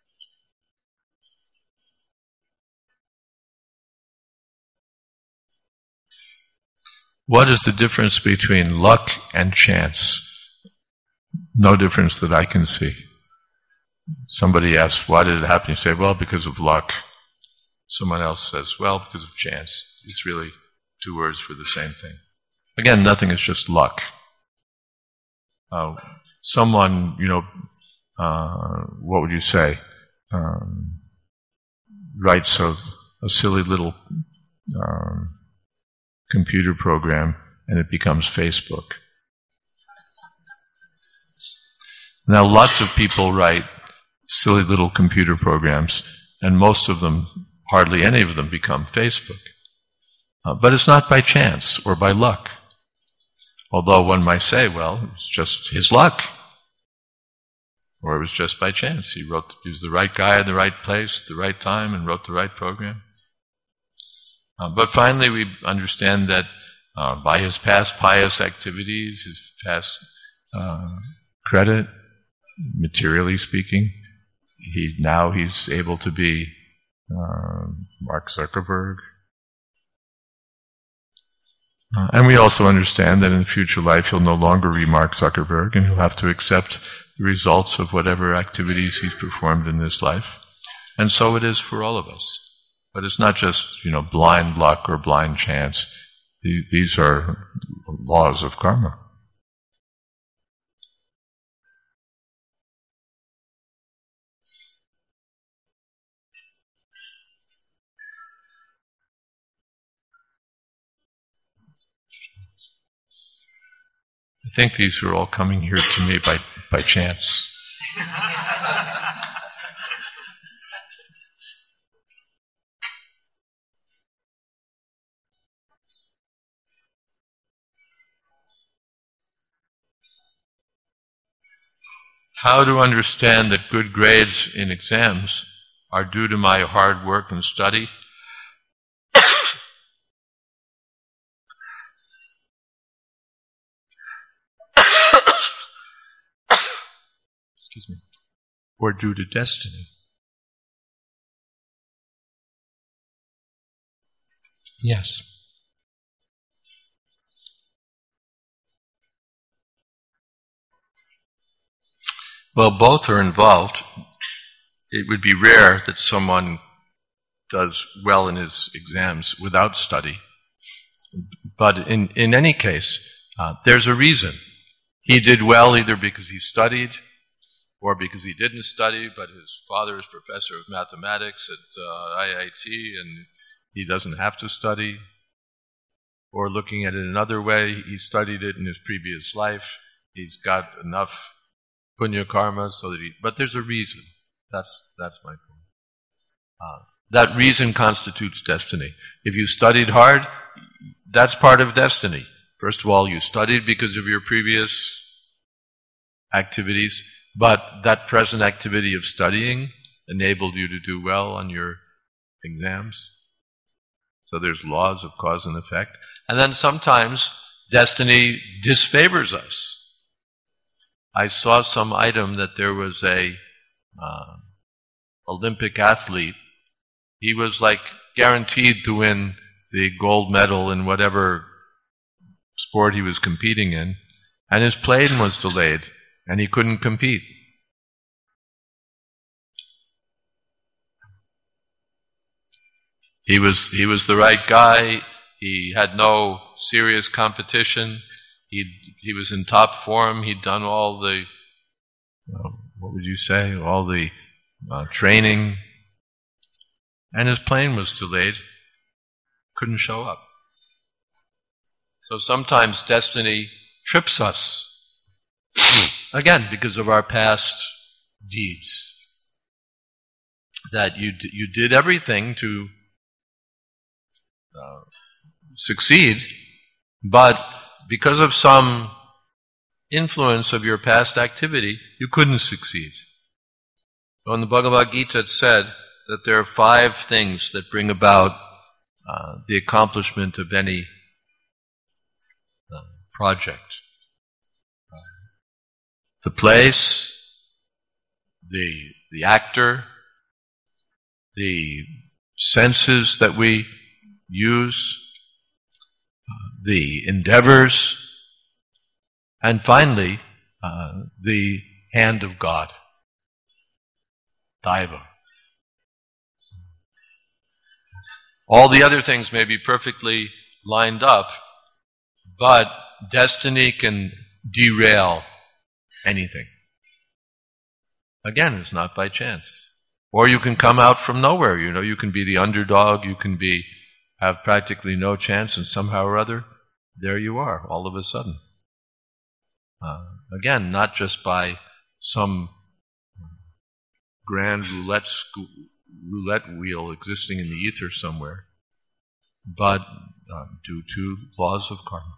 What is the difference between luck and chance? No difference that I can see. Somebody asks, why did it happen? You say, well, because of luck. Someone else says, well, because of chance. It's really two words for the same thing. Again, nothing is just luck. Uh, someone, you know, uh, what would you say? Um, writes a, a silly little um, computer program and it becomes Facebook. Now, lots of people write silly little computer programs, and most of them, hardly any of them, become Facebook. Uh, but it's not by chance or by luck. Although one might say, well, it's just his luck. Or it was just by chance. He wrote, he was the right guy in the right place at the right time and wrote the right program. Uh, but finally we understand that uh, by his past pious activities, his past uh, credit, materially speaking, he now he's able to be uh, Mark Zuckerberg. Uh, and we also understand that in future life he'll no longer be Mark Zuckerberg and he'll have to accept the results of whatever activities he's performed in this life. And so it is for all of us. But it's not just, you know, blind luck or blind chance. These are laws of karma. I think these are all coming here to me by, by chance. How to understand that good grades in exams are due to my hard work and study? Excuse me. Or due to destiny? Yes. Well, both are involved. It would be rare that someone does well in his exams without study. But in, in any case, uh, there's a reason. He did well either because he studied or because he didn't study, but his father is professor of mathematics at uh, I I T and he doesn't have to study. Or looking at it another way, he studied it in his previous life. He's got enough punya karma so that he, but there's a reason. That's, that's my point. Uh, that reason constitutes destiny. If you studied hard, that's part of destiny. First of all, you studied because of your previous activities, but that present activity of studying enabled you to do well on your exams. So there's laws of cause and effect. And then sometimes destiny disfavors us. I saw some item that there was a uh, Olympic athlete. He was like guaranteed to win the gold medal in whatever sport he was competing in, and his plane was delayed, and he couldn't compete. He was he was the right guy. He had no serious competition. He he was in top form. He'd done all the uh, what would you say? All the uh, training, and his plane was delayed. Couldn't show up. So sometimes destiny trips us again because of our past deeds. That you d- you did everything to uh, succeed, but because of some influence of your past activity, you couldn't succeed. So in the Bhagavad Gita it said that there are five things that bring about uh, the accomplishment of any uh, project. Uh, the place, the the actor, the senses that we use, uh, the endeavors, and finally, uh, the hand of God, Daiva. All the other things may be perfectly lined up, but destiny can derail anything. Again, it's not by chance. Or you can come out from nowhere, you know, you can be the underdog, you can be have practically no chance, and somehow or other, there you are, all of a sudden. Uh, again, not just by some grand roulette sco- roulette wheel existing in the ether somewhere, but uh, due to laws of karma.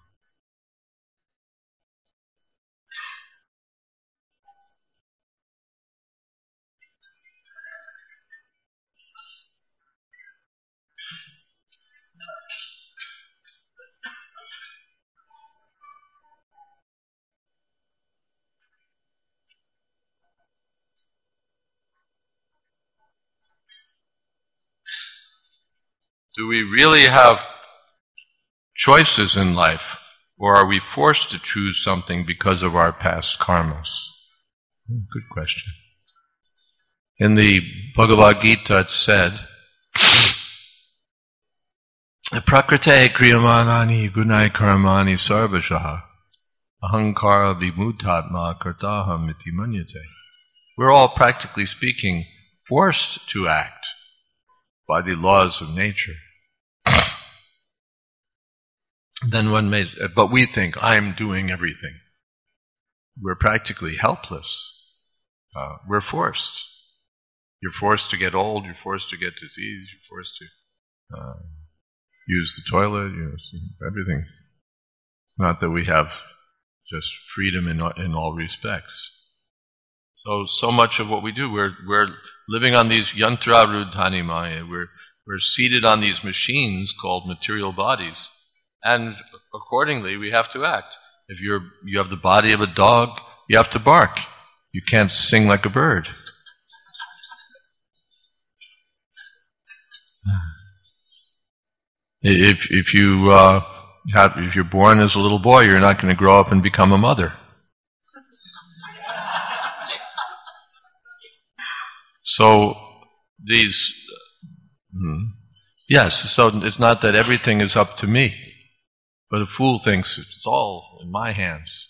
Do we really have choices in life, or are we forced to choose something because of our past karmas? Good question. In the Bhagavad Gita it said, Prakrite kriyamanani gunai karamani sarvashaha ahankara vimuttatma kartaham iti manyate. We're all, practically speaking, forced to act by the laws of nature. Then one may, but we think, I'm doing everything. We're practically helpless. Uh, we're forced. You're forced to get old, you're forced to get disease, you're forced to uh, use the toilet, you know, everything. It's not that we have just freedom in, in all respects. So, so much of what we do, we're, we're living on these yantra rudhani maya, we're, we're seated on these machines called material bodies, and accordingly we have to act. If you're, you have the body of a dog, you have to bark. You can't sing like a bird. If, if you uh, have, if you're born as a little boy, you're not going to grow up and become a mother. So these, hmm, yes, so it's not that everything is up to me, but a fool thinks it's all in my hands.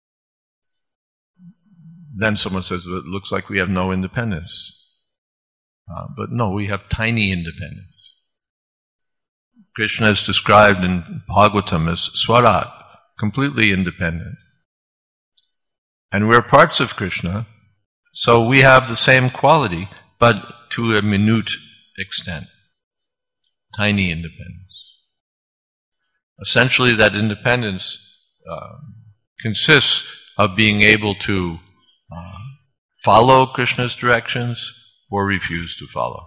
Then someone says, well, it looks like we have no independence. Uh, but no, we have tiny independence. Krishna is described in Bhagavatam as Swarat, completely independent. And we're parts of Krishna, so we have the same quality, but to a minute extent. Tiny independence. Essentially, that independence uh, consists of being able to uh, follow Krishna's directions or refuse to follow.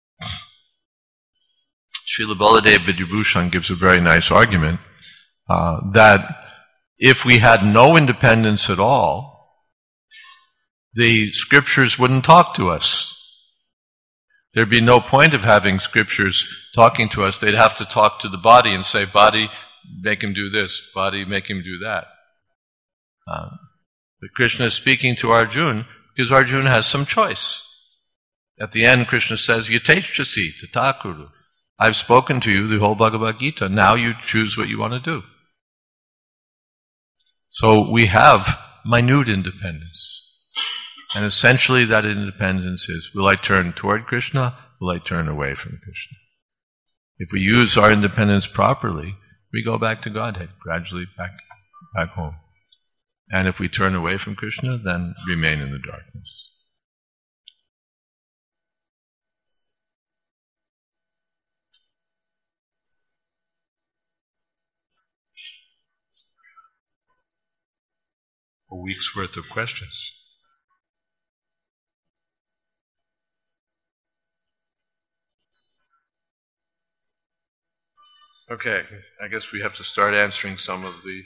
Srila Baladev Vidyabhushan gives a very nice argument uh, that if we had no independence at all, the scriptures wouldn't talk to us. There'd be no point of having scriptures talking to us. They'd have to talk to the body and say, body, make him do this. Body, make him do that. Uh, but Krishna is speaking to Arjuna because Arjuna has some choice. At the end, Krishna says, Yateshchasi tatakuru. I've spoken to you the whole Bhagavad Gita. Now you choose what you want to do. So we have minute independence. And essentially that independence is, will I turn toward Krishna? Will I turn away from Krishna? If we use our independence properly, we go back to Godhead, gradually back, back home. And if we turn away from Krishna, then remain in the darkness. A week's worth of questions. Okay, I guess we have to start answering some of the...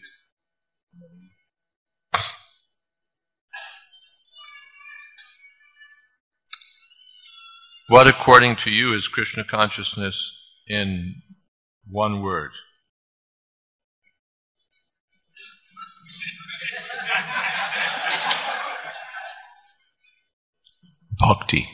What, according to you, is Krishna consciousness in one word? Bhakti.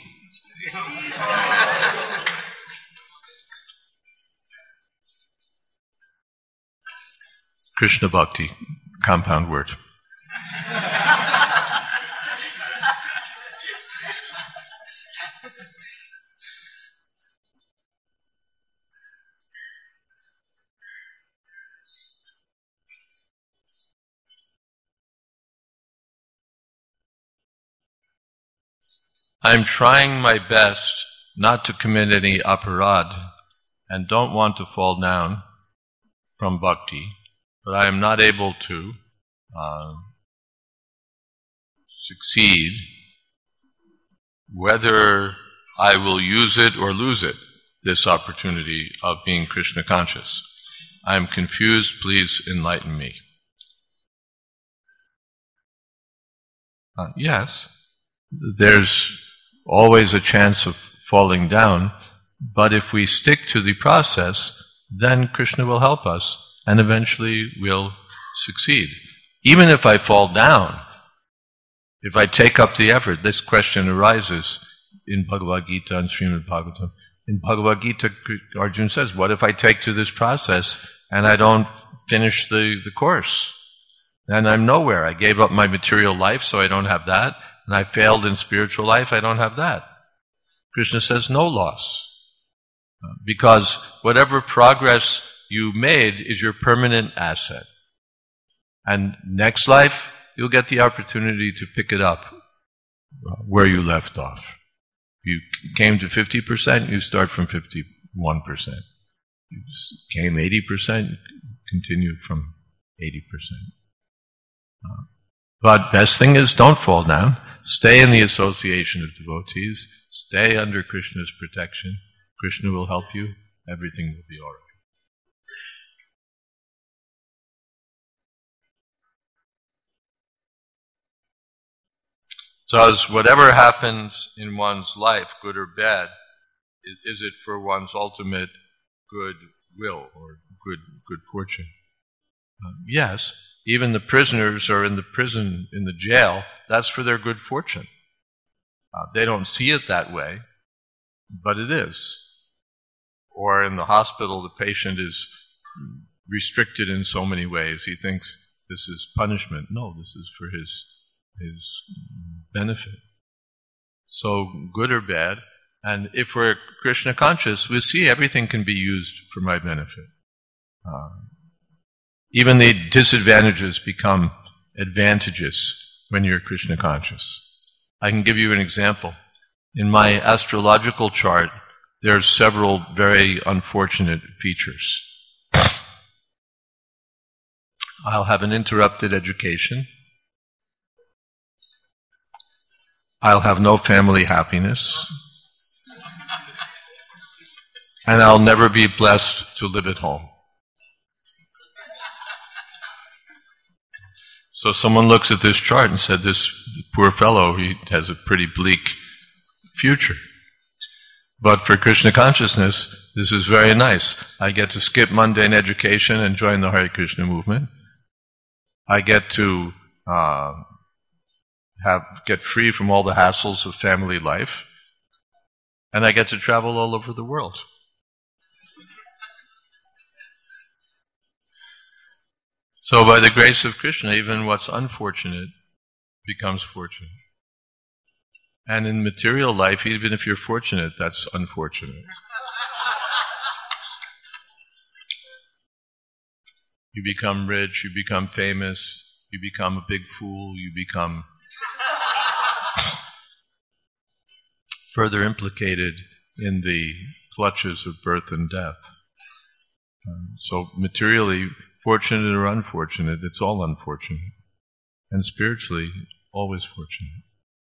Krishna Bhakti, compound word. I'm trying my best not to commit any aparad and don't want to fall down from bhakti, but I am not able to uh, succeed whether I will use it or lose it, this opportunity of being Krishna conscious. I am confused, please enlighten me. Uh, yes, there's always a chance of falling down, but if we stick to the process, then Krishna will help us and eventually we'll succeed. Even if I fall down, if I take up the effort, this question arises in Bhagavad Gita and Srimad Bhagavatam. In Bhagavad Gita, Arjuna says, what if I take to this process and I don't finish the, the course? Then I'm nowhere. I gave up my material life, so I don't have that. And I failed in spiritual life, I don't have that. Krishna says no loss. Because whatever progress you made is your permanent asset. And next life, you'll get the opportunity to pick it up where you left off. You came to fifty percent, you start from fifty-one percent. You came eighty percent, you continue from eighty percent. Uh, but best thing is don't fall down. Stay in the association of devotees. Stay under Krishna's protection. Krishna will help you. Everything will be all right. So as whatever happens in one's life, good or bad, is, is it for one's ultimate good will or good good fortune? Uh, yes. Even the prisoners are in the prison, in the jail, that's for their good fortune. Uh, they don't see it that way, but it is. Or in the hospital, the patient is restricted in so many ways. He thinks this is punishment. No, this is for his, his benefit. So, good or bad. And if we're Krishna conscious, we see everything can be used for my benefit. Uh, Even the disadvantages become advantages when you're Krishna conscious. I can give you an example. In my astrological chart, there are several very unfortunate features. I'll have an interrupted education. I'll have no family happiness. And I'll never be blessed to live at home. So someone looks at this chart and said, this poor fellow, he has a pretty bleak future. But for Krishna consciousness, this is very nice. I get to skip mundane education and join the Hare Krishna movement. I get to uh, have get free from all the hassles of family life. And I get to travel all over the world. So by the grace of Krishna, even what's unfortunate becomes fortunate. And in material life, even if you're fortunate, that's unfortunate. You become rich, you become famous, you become a big fool, you become further implicated in the clutches of birth and death. Um, so materially, fortunate or unfortunate, it's all unfortunate. And spiritually, always fortunate.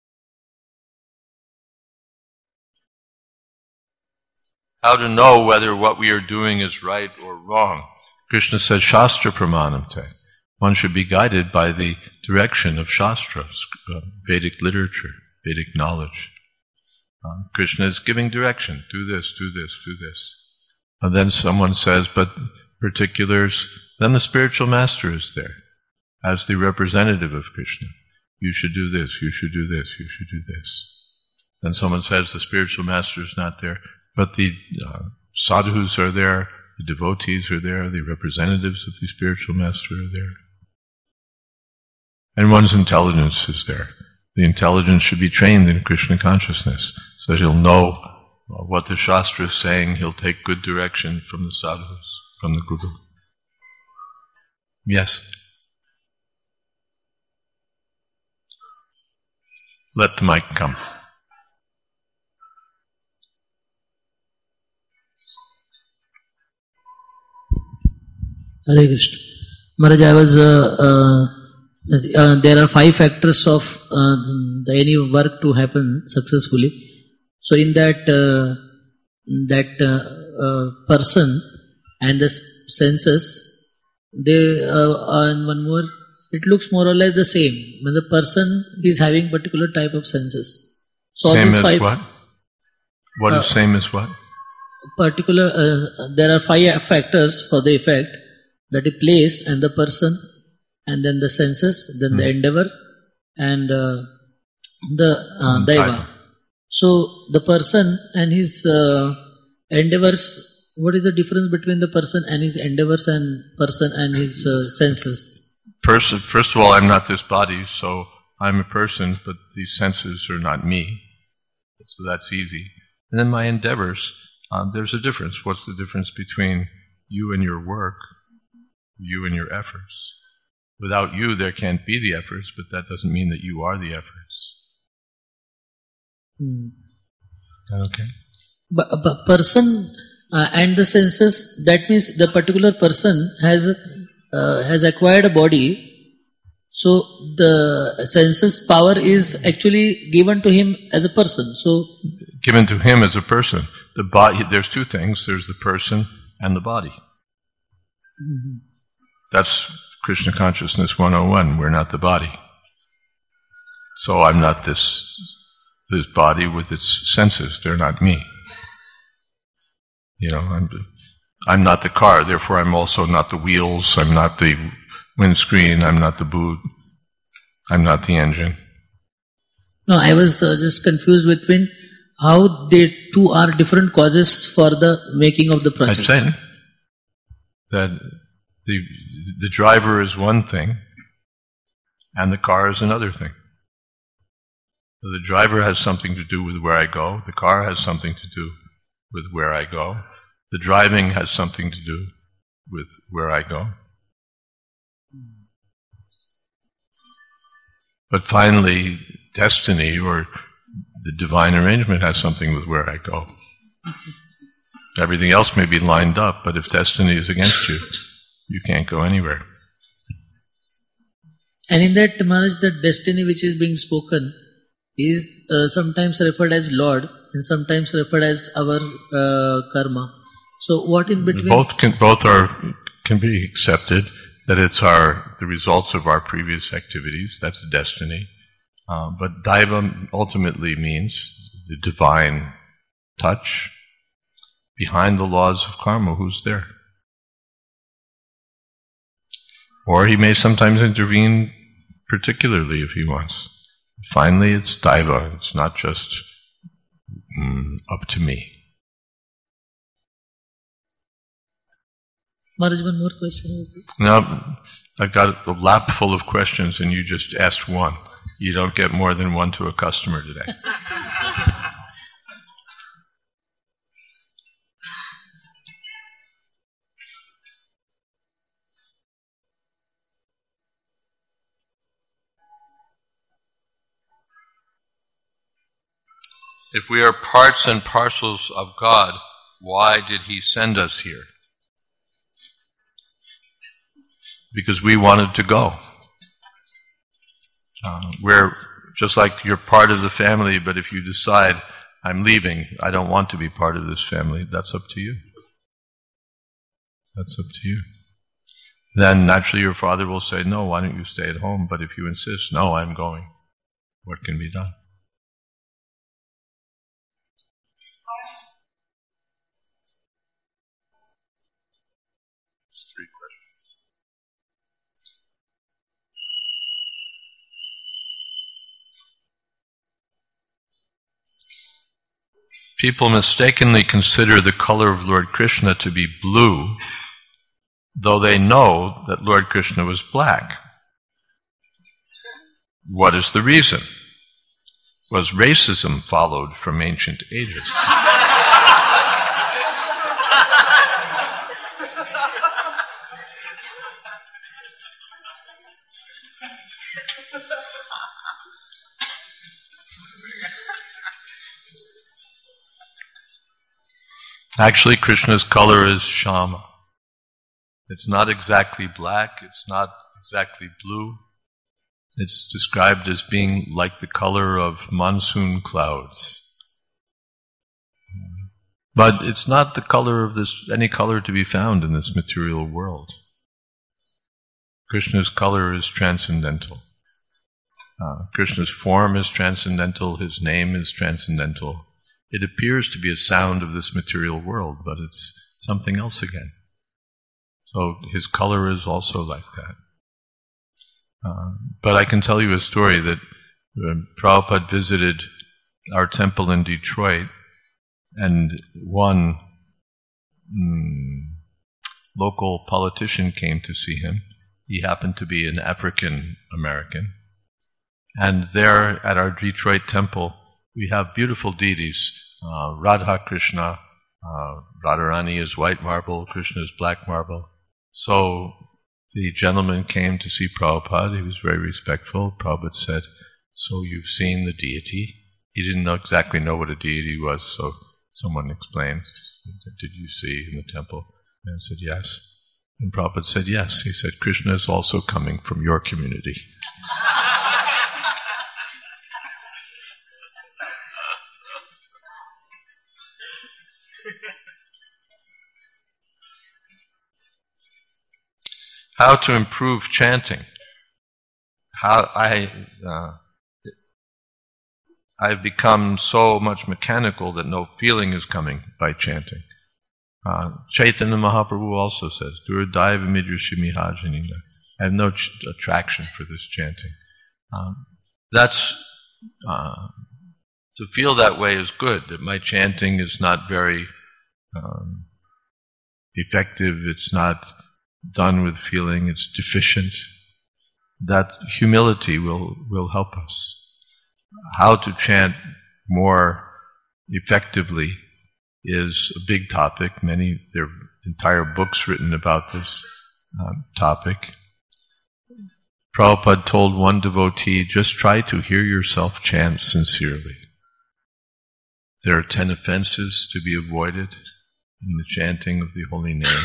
How to know whether what we are doing is right or wrong? Krishna says, Shastra Pramanamte. One should be guided by the direction of Shastra, uh, Vedic literature, Vedic knowledge. Um, Krishna is giving direction. Do this, do this, do this. And then someone says, but particulars, then the spiritual master is there as the representative of Krishna. You should do this, you should do this, you should do this. Then someone says the spiritual master is not there, but the uh, sadhus are there, the devotees are there, the representatives of the spiritual master are there. And one's intelligence is there. The intelligence should be trained in Krishna consciousness, so that he'll know uh, what the Shastra is saying, he'll take good direction from the sadhus, from the Guru. Yes? Let the mic come. Hare Krishna. Maharaj, I was, uh, uh, uh, there are five factors of uh, the, any work to happen successfully. So in that, uh, that uh, uh, person and the senses, they, uh, and one more, it looks more or less the same. When the person is having particular type of senses. So same as five, what? What uh, is same as what? Particular, uh, there are five factors for the effect. That is place and the person, and then the senses, then mm. the endeavor, and uh, the uh, daiva. So the person and his uh, endeavors, what is the difference between the person and his endeavors and person and his uh, senses? Person, first of all, I'm not this body, so I'm a person, but these senses are not me. So that's easy. And then my endeavors, um, there's a difference. What's the difference between you and your work? You and your efforts. Without you, there can't be the efforts, but that doesn't mean that you are the efforts. Hmm. Okay? But, but person uh, and the senses, that means the particular person has uh, has acquired a body, so the senses power is actually given to him as a person. So given to him as a person. The body, there's two things. There's the person and the body. Mm-hmm. That's Krishna Consciousness one oh one. We're not the body. So I'm not this this body with its senses. They're not me. You know, I'm, I'm not the car. Therefore, I'm also not the wheels. I'm not the windscreen. I'm not the boot. I'm not the engine. No, I was uh, just confused between how they two are different causes for the making of the project. I'm saying that The, the driver is one thing, and the car is another thing. So the driver has something to do with where I go, the car has something to do with where I go, the driving has something to do with where I go. But finally, destiny or the divine arrangement has something with where I go. Everything else may be lined up, but if destiny is against you, you can't go anywhere. And in that, Maharaj, the destiny which is being spoken is uh, sometimes referred as Lord and sometimes referred as our uh, karma. So what in between? Both can, both are can be accepted, that it's our the results of our previous activities, that's destiny. Uh, but Daiva ultimately means the divine touch. Behind the laws of karma, who's there? Or he may sometimes intervene particularly if he wants. Finally, it's Daiva. It's not just mm, up to me. Maharaj, one more question is this. Now, I got a lap full of questions and you just asked one. You don't get more than one to a customer today. If we are parts and parcels of God, why did He send us here? Because we wanted to go. Uh, we're just like you're part of the family, but if you decide, I'm leaving, I don't want to be part of this family, that's up to you. That's up to you. Then naturally your father will say, no, why don't you stay at home? But if you insist, no, I'm going, what can be done? Three questions. People mistakenly consider the color of Lord Krishna to be blue, though they know that Lord Krishna was black. What is the reason? Was racism followed from ancient ages? Actually, Krishna's color is Shama. It's not exactly black, it's not exactly blue. It's described as being like the color of monsoon clouds. But it's not the color of this, any color to be found in this material world. Krishna's color is transcendental. Uh, Krishna's form is transcendental, His name is transcendental. It appears to be a sound of this material world, but it's something else again. So His color is also like that. Uh, but I can tell you a story that uh, Prabhupada visited our temple in Detroit, and one mm, local politician came to see him. He happened to be an African American. And there at our Detroit temple, we have beautiful deities. Uh, Radha Krishna, uh, Radharani is white marble, Krishna is black marble. So the gentleman came to see Prabhupada. He was very respectful. Prabhupada said, so you've seen the deity? He didn't know exactly know what a deity was, so someone explained. Did you see in the temple? And I said, yes. And Prabhupada said, yes. He said, Krishna is also coming from your community. How to improve chanting? How I uh, I've become so much mechanical that no feeling is coming by chanting. Uh, Chaitanya Mahaprabhu also says, Duradaiva Midrashimi Hajanina. I have no ch- attraction for this chanting. Um, that's uh, to feel that way is good. That my chanting is not very um, effective. It's not done with feeling, it's deficient. That humility will, will help us. How to chant more effectively is a big topic. Many, there are entire books written about this um, topic. Prabhupada told one devotee, just try to hear yourself chant sincerely. There are ten offenses to be avoided in the chanting of the holy name.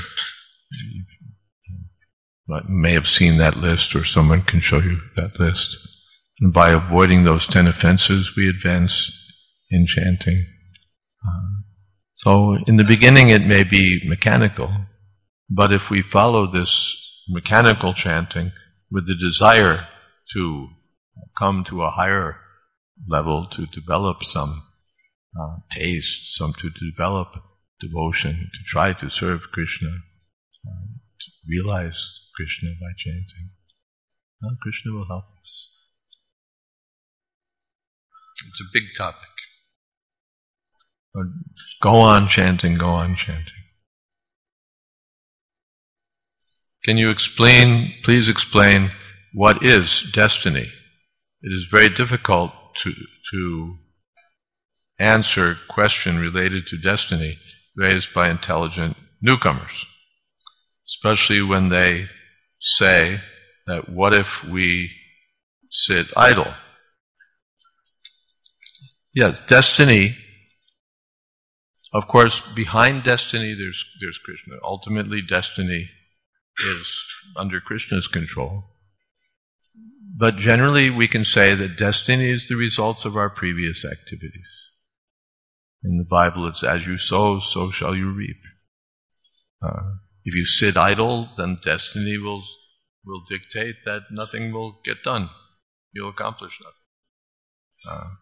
You may have seen that list, or someone can show you that list. And by avoiding those ten offenses, we advance in chanting. Um, so in the beginning it may be mechanical, but if we follow this mechanical chanting with the desire to come to a higher level, to develop some uh, taste, some to develop devotion, to try to serve Krishna, uh, to realize Krishna by chanting, well, Krishna will help us. It's a big topic. But go on chanting, go on chanting. can you explain, please explain, what is destiny? It is very difficult to, to answer a question related to destiny raised by intelligent newcomers, especially when they say that what if we sit idle? Yes, destiny, of course, behind destiny there's, there's Krishna. Ultimately, destiny is under Krishna's control. But generally we can say that destiny is the results of our previous activities. In the Bible it's, as you sow, so shall you reap. Uh, if you sit idle, then destiny will, will dictate that nothing will get done. You'll accomplish nothing. Uh,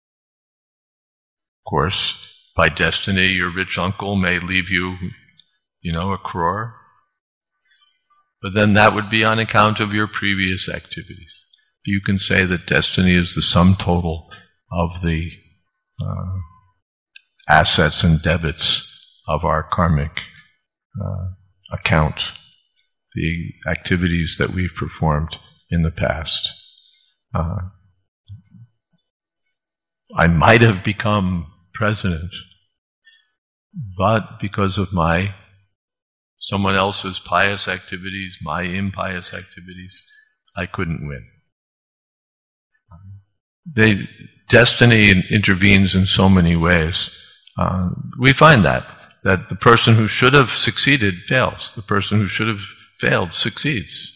of course, by destiny, your rich uncle may leave you, you know, a crore. But then that would be on account of your previous activities. You can say that destiny is the sum total of the uh, assets and debits of our karmic uh, account, the activities that we've performed in the past. Uh, I might have become president, but because of my someone else's pious activities, my impious activities, I couldn't win. They, destiny intervenes in so many ways. Uh, we find that, that the person who should have succeeded fails. The person who should have failed succeeds.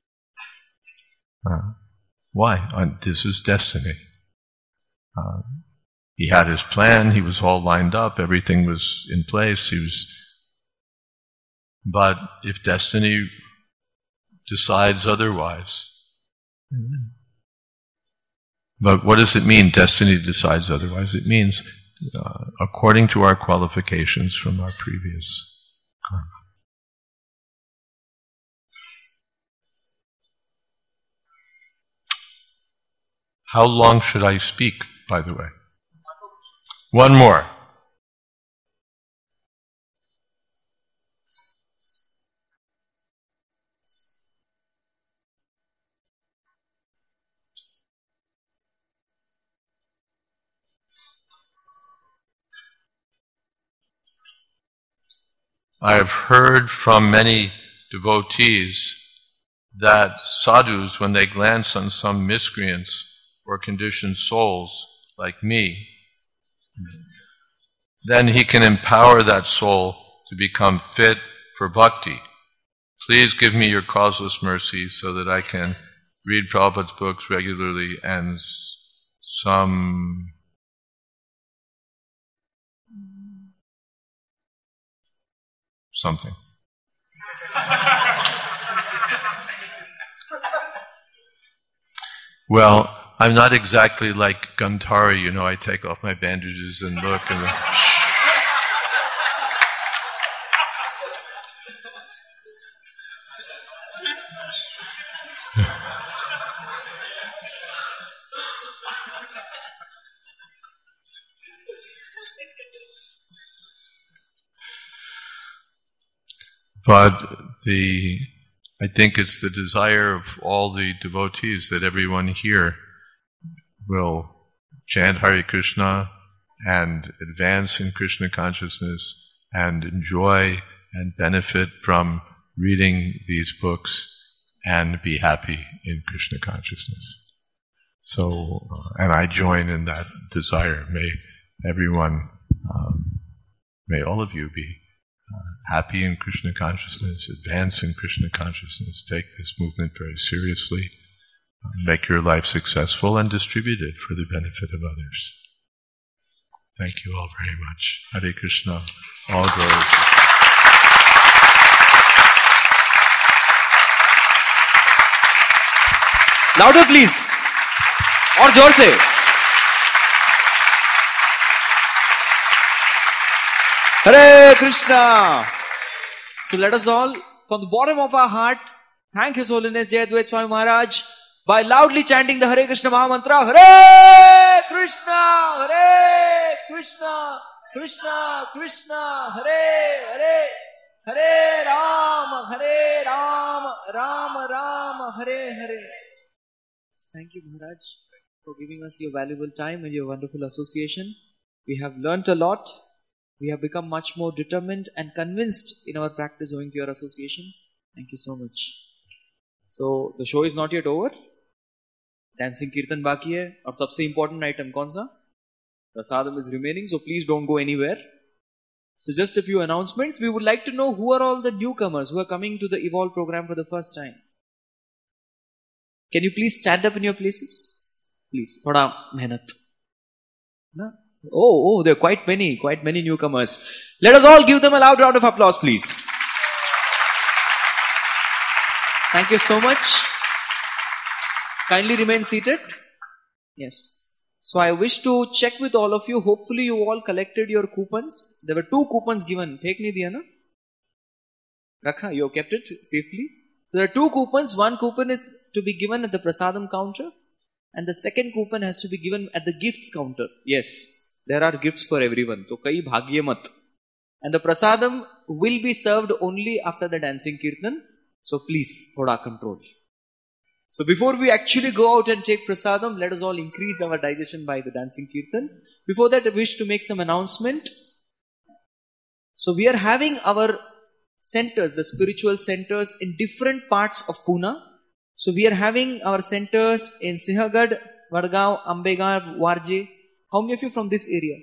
Uh, why? Uh, this is destiny. Uh, he had his plan, he was all lined up, everything was in place, he was... But if destiny decides otherwise... But what does it mean, destiny decides otherwise? It means uh, according to our qualifications from our previous karma. How long should I speak, by the way? One more. I have heard from many devotees that sadhus, when they glance on some miscreants or conditioned souls like me, then he can empower that soul to become fit for bhakti. Please give me your causeless mercy so that I can read Prabhupada's books regularly and some something. Well, I'm not exactly like Gandhari, you know, I take off my bandages and look and... But the, I think it's the desire of all the devotees that everyone here will chant Hare Krishna and advance in Krishna consciousness and enjoy and benefit from reading these books and be happy in Krishna consciousness. So, uh, and I join in that desire. May everyone, um, may all of you be Uh, happy in Krishna consciousness, advance in Krishna consciousness, take this movement very seriously, uh, make your life successful and distribute it for the benefit of others. Thank you all very much. Hare Krishna. All glory. Louder please. और जोर से. Hare Krishna. So let us all, from the bottom of our heart, thank His Holiness Jayadvaita Swami Maharaj by loudly chanting the Hare Krishna Maha Mantra. Hare Krishna, Hare Krishna, Krishna Krishna, Hare Hare, Hare Rama, Hare Rama, Rama Rama, Hare Hare. Thank you, Maharaj, for giving us your valuable time and your wonderful association. We have learnt a lot. We have become much more determined and convinced in our practice owing to your association. Thank you so much. So, the show is not yet over. Dancing Kirtan baki hai. Aur sabse important item kaun sa? Prasadam is remaining, so please don't go anywhere. So just a few announcements. We would like to know who are all the newcomers who are coming to the Evolve program for the first time. Can you please stand up in your places? Please. Thoda mehnat. Na? Oh, oh, there are quite many, quite many newcomers. Let us all give them a loud round of applause, please. Thank you so much. Kindly remain seated. Yes. So I wish to check with all of you. Hopefully you all collected your coupons. There were two coupons given. Fake nahi diya na? Rakha, you have kept it safely. So there are two coupons. One coupon is to be given at the prasadam counter. And the second coupon has to be given at the gifts counter. Yes, there are gifts for everyone. So kai bhagye mat. And the prasadam will be served only after the dancing kirtan. So please, thoda control. So before we actually go out and take prasadam, let us all increase our digestion by the dancing kirtan. Before that, I wish to make some announcement. So we are having our centers, the spiritual centers in different parts of Pune. So we are having our centers in Sinhagad, Vadgaon, Ambegaon, Warje. How many of you from this area?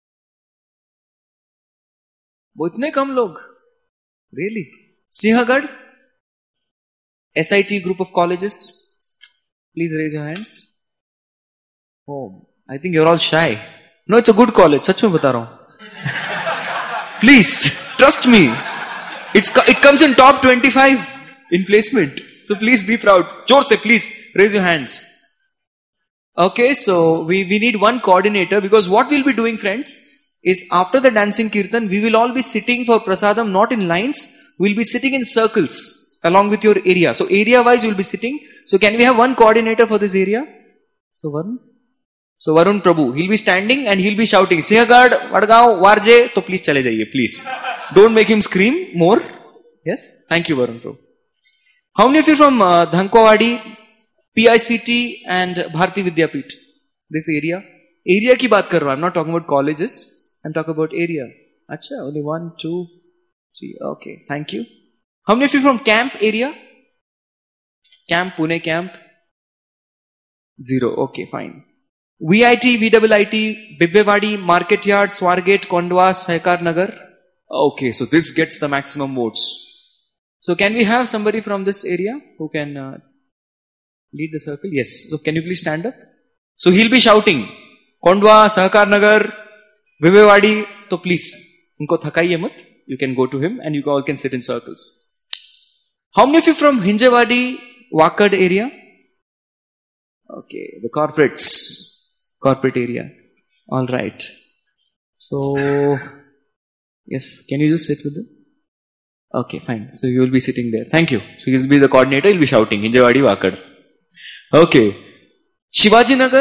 Itne kam log? Really? Sinhagad? S I T group of colleges? Please raise your hands. Oh, I think you're all shy. No, it's a good college. Sach mein bata raha hu. Please, trust me. It's, it comes in top twenty-five in placement. So please be proud. Jor se, please raise your hands. Okay, so we, we need one coordinator, because what we'll be doing, friends, is after the dancing kirtan, we will all be sitting for prasadam not in lines. We'll be sitting in circles along with your area. So area wise you'll be sitting. So can we have one coordinator for this area? So Varun? So Varun Prabhu, he'll be standing and he'll be shouting, Sinhagad, Vadgaon, Warje, to please chale jaiye, please. Don't make him scream more. Yes? Thank you, Varun Prabhu. How many of you from uh, Dhankowadi, P I C T and Bharati Vidyapit? This area? Area ki baat kar raha hu. I'm not talking about colleges. I'm talking about area. Acha, only one, two, three. Okay, thank you. How many of you from camp area? Camp, Pune camp? Zero. Okay, fine. V I T, V I I T, Bibbewadi, Market Yard, Swargate, Kondwa, Sahkar Nagar. Okay, so this gets the maximum votes. So can we have somebody from this area who can uh, lead the circle? Yes. So can you please stand up? So he'll be shouting, Kondwa, Sahkar Nagar, Bibbewadi. So please, unko thakaiye mat. You can go to him and you all can sit in circles. How many of you from Hinjawadi, Wakad area? Okay, the corporates, corporate area. All right. So, yes, can you just sit with them? Okay, fine. So you will be sitting there. Thank you. So he will be the coordinator. He will be shouting, Hinjawadi, Wakad. Okay. Shivaji Nagar?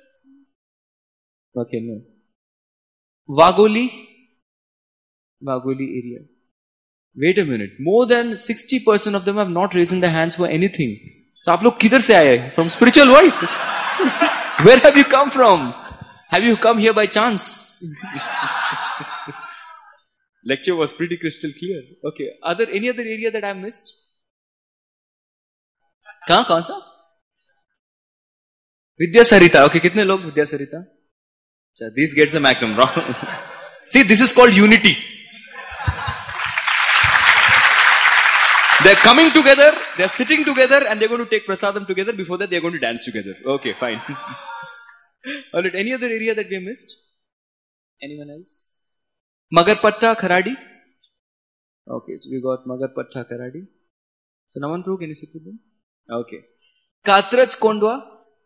Okay, no. Wagoli? Wagoli area. Wait a minute. More than sixty percent of them have not raised their hands for anything. So, aap log kidhar se aaye? From spiritual world? Where have you come from? Have you come here by chance? Lecture was pretty crystal clear. Okay. Are there any other area that I missed? Kahan? Kahan sa? Vidya Sarita. Okay, kitne log Vidya Sarita? This gets the maximum. Wrong. See, this is called unity. They're coming together, they're sitting together, and they're going to take prasadam together. Before that, they're going to dance together. Okay, fine. Alright, any other area that we have missed? Anyone else? Magarpatta, Kharadi? Okay, so we got Magarpatta, Kharadi. So, Naman Prabhu, can you sit with them? Okay. Katraj, Kondwa?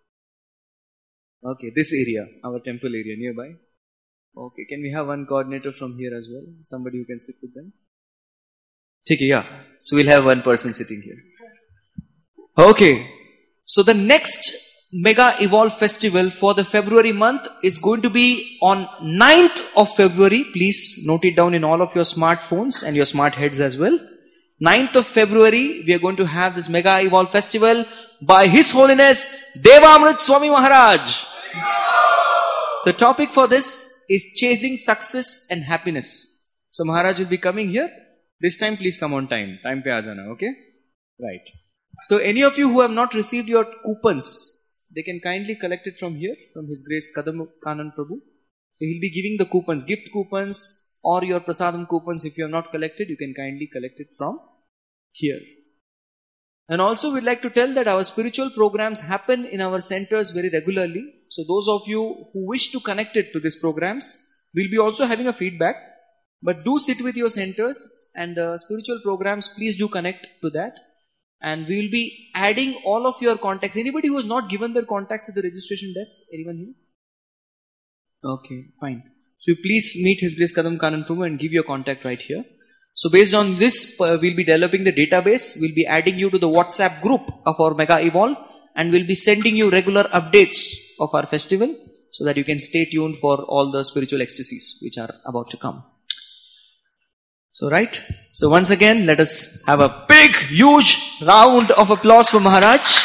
Okay, this area, our temple area nearby. Okay, can we have one coordinator from here as well? Somebody who can sit with them? Okay, yeah. So we'll have one person sitting here. Okay. So the next Mega Evolve Festival for the February month is going to be on ninth of February. Please note it down in all of your smartphones and your smart heads as well. ninth of February, we are going to have this Mega Evolve Festival by His Holiness Devamrit Swami Maharaj. The topic for this is chasing success and happiness. So Maharaj will be coming here. This time please come on time. Time pe aa jana, okay? Right. So any of you who have not received your coupons, they can kindly collect it from here, from His Grace Kadam Kanan Prabhu. So he'll be giving the coupons, gift coupons or your prasadam coupons. If you have not collected, you can kindly collect it from here. And also we'd like to tell that our spiritual programs happen in our centers very regularly. So those of you who wish to connect it to these programs, we'll be also having a feedback. But do sit with your centers and uh, spiritual programs, please do connect to that. And we will be adding all of your contacts. Anybody who has not given their contacts at the registration desk? Anyone here? Okay, fine. So you please meet His Grace Kadam Kanan Prabhu and give your contact right here. So based on this, uh, we'll be developing the database. We'll be adding you to the WhatsApp group of our Mega Evolve. And we'll be sending you regular updates of our festival so that you can stay tuned for all the spiritual ecstasies which are about to come. So right, so once again, let us have a big, huge round of applause for Maharaj.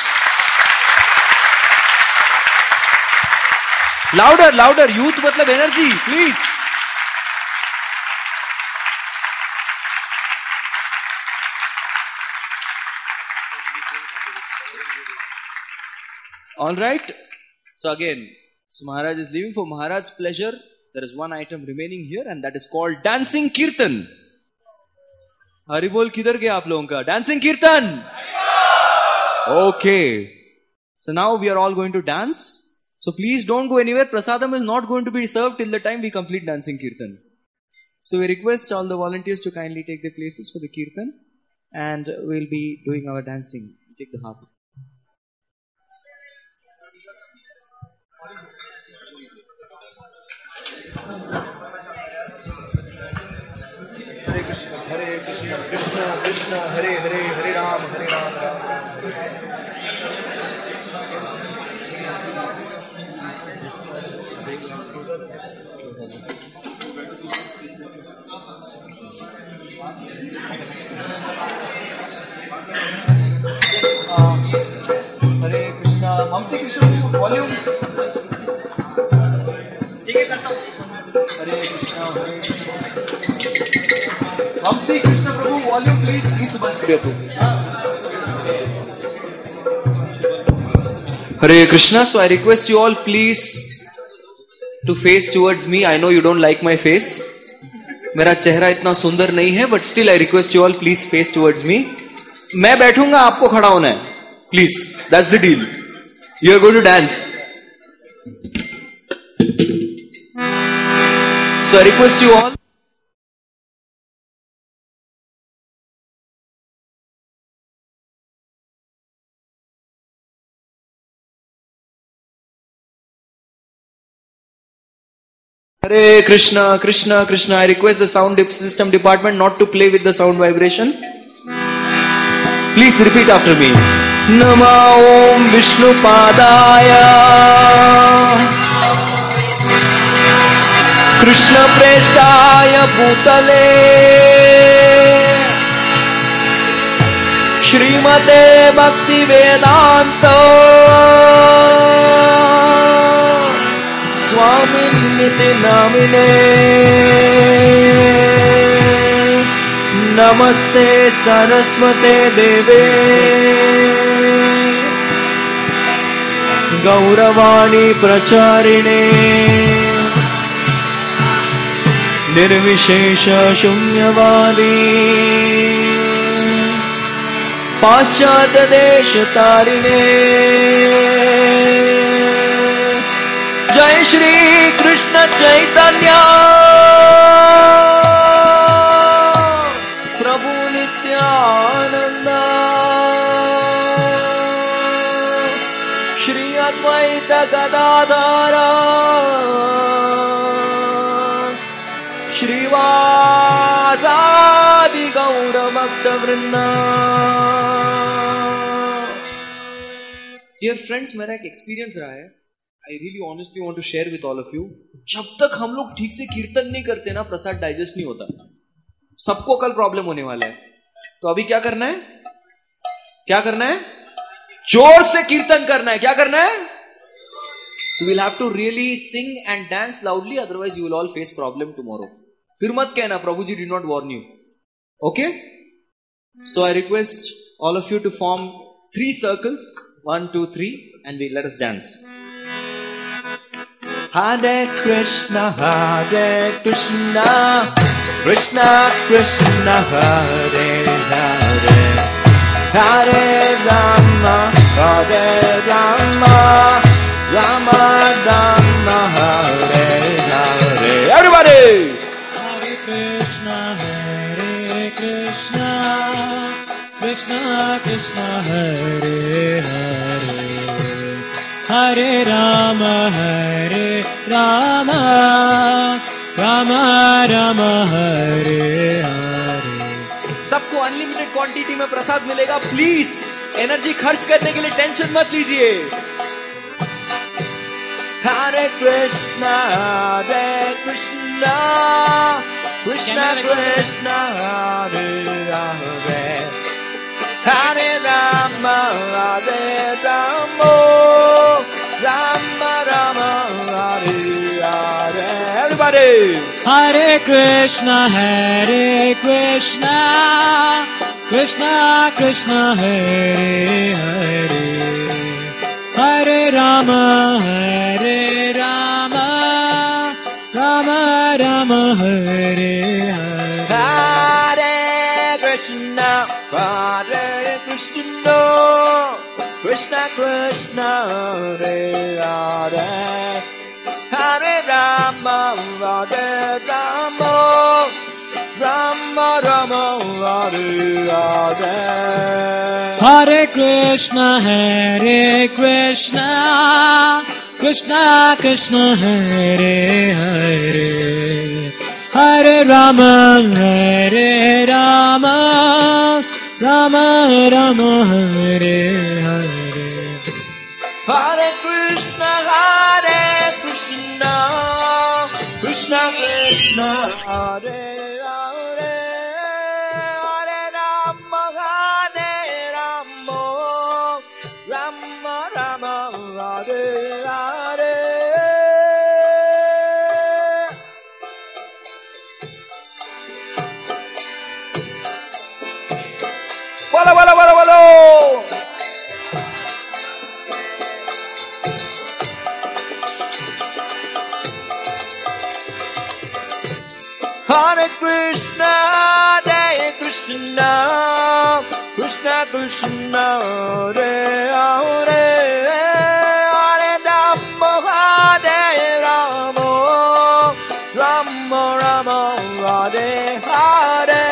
Louder, louder, youth matlab energy, please. Alright, so again, so Maharaj is leaving. For Maharaj's pleasure, there is one item remaining here and that is called Dancing Kirtan. Haribol kidhar gaya aap logon ka? Dancing Kirtan! Okay. So now we are all going to dance. So please don't go anywhere. Prasadam is not going to be served till the time we complete Dancing Kirtan. So we request all the volunteers to kindly take their places for the Kirtan. And we'll be doing our dancing. Take the harp. Hare Krishna, Hare Krishna, Krishna Krishna, Hare Hare, Hare Ram, Hare Ram, Ram Ram. Hare Krishna, Hamsi Krishna, volume. ठीक है करता हूँ. Hare Krishna, Hare Krishna. Hamsi Krishna Prabhu, volume please. Please Hare Krishna. So I request you all please to face towards me. I know you don't like my face. मेरा चेहरा इतना सुंदर नहीं है, but still I request you all please face towards me. मैं बैठूंगा, आपको खड़ा होना है. Please, that's the deal. You are going to dance. So I request you all. Hare Krishna, Krishna, Krishna. I request the sound system department not to play with the sound vibration. Please repeat after me. Nama Om Vishnu Padaya Krishna Prestaya Bhutale Shrimate Bhakti Vedanta Swami Niti Namine Namaste Saraswate Deve Gauravani Pracharine Nirvishesha Shunyavadi Paschata Desha Tarine Jai Shri Krishna Chaitanya Prabhu Nityananda Shri Advaita Gadadhara Shri Vasadi Gaura Bhakta Vrinda. Dear friends, मेरा एक experience रहा है. I really honestly want to share with all of you. जब तक हम लोग ठीक से कीर्तन नहीं करते ना, प्रसाद डाइजेस्ट नहीं होता. सबको कल प्रॉब्लम होने वाला है. तो अभी क्या करना है? क्या करना है? जोर से कीर्तन करना है. क्या करना है? So we'll have to really sing and dance loudly, otherwise you will all face problem tomorrow. फिर मत कहना Prabhu ji did not warn you. Okay? So I request all of you to form three circles. One, two, three, and we let us dance. Hare Krishna, Hare Krishna, Krishna Krishna, Hare Hare, Hare Rama, Hare Rama, Rama Rama, Hare Hare. Everybody! Hare Krishna, Hare Krishna, Krishna Krishna, Hare Hare, Hare Rama, Hare Rama, Rama Rama, Hare Hare. सबको unlimited quantity में प्रसाद मिलेगा. Please energy खर्च करने के लिए tension मत लीजिए. Hare Krishna, Hare Krishna, Krishna Krishna, Hare Hare, Hare Rama, Hare Rama, Rama Rama, Hare Hare. Everybody! Hare Krishna, Hare Krishna, Krishna Krishna, Hare Hare, Hare Rama, Hare Rama, Rama Rama, Hare Hare. Hare Krishna, Hare Krishna, Krishna Krishna, Hare Hare, Hare Rama, Hare Rama, Rama Rama, Hare Hare. Hare Krishna, Hare Krishna, Krishna Krishna, Hare Hare, Hare Rama, Hare Rama, Rama Rama, Hare Hare. Hare Krishna, Hare Krishna, Krishna Krishna, Hare Hare, Hare Rama, Hare Rama, Rama Rama, Hare Hare. Bolo, bolo, bolo, bolo. Hare Krishna, Hare Krishna, Krishna Krishna, Hare Hare, Hare Rama, Hare Rama, Rama Rama, Hare Hare.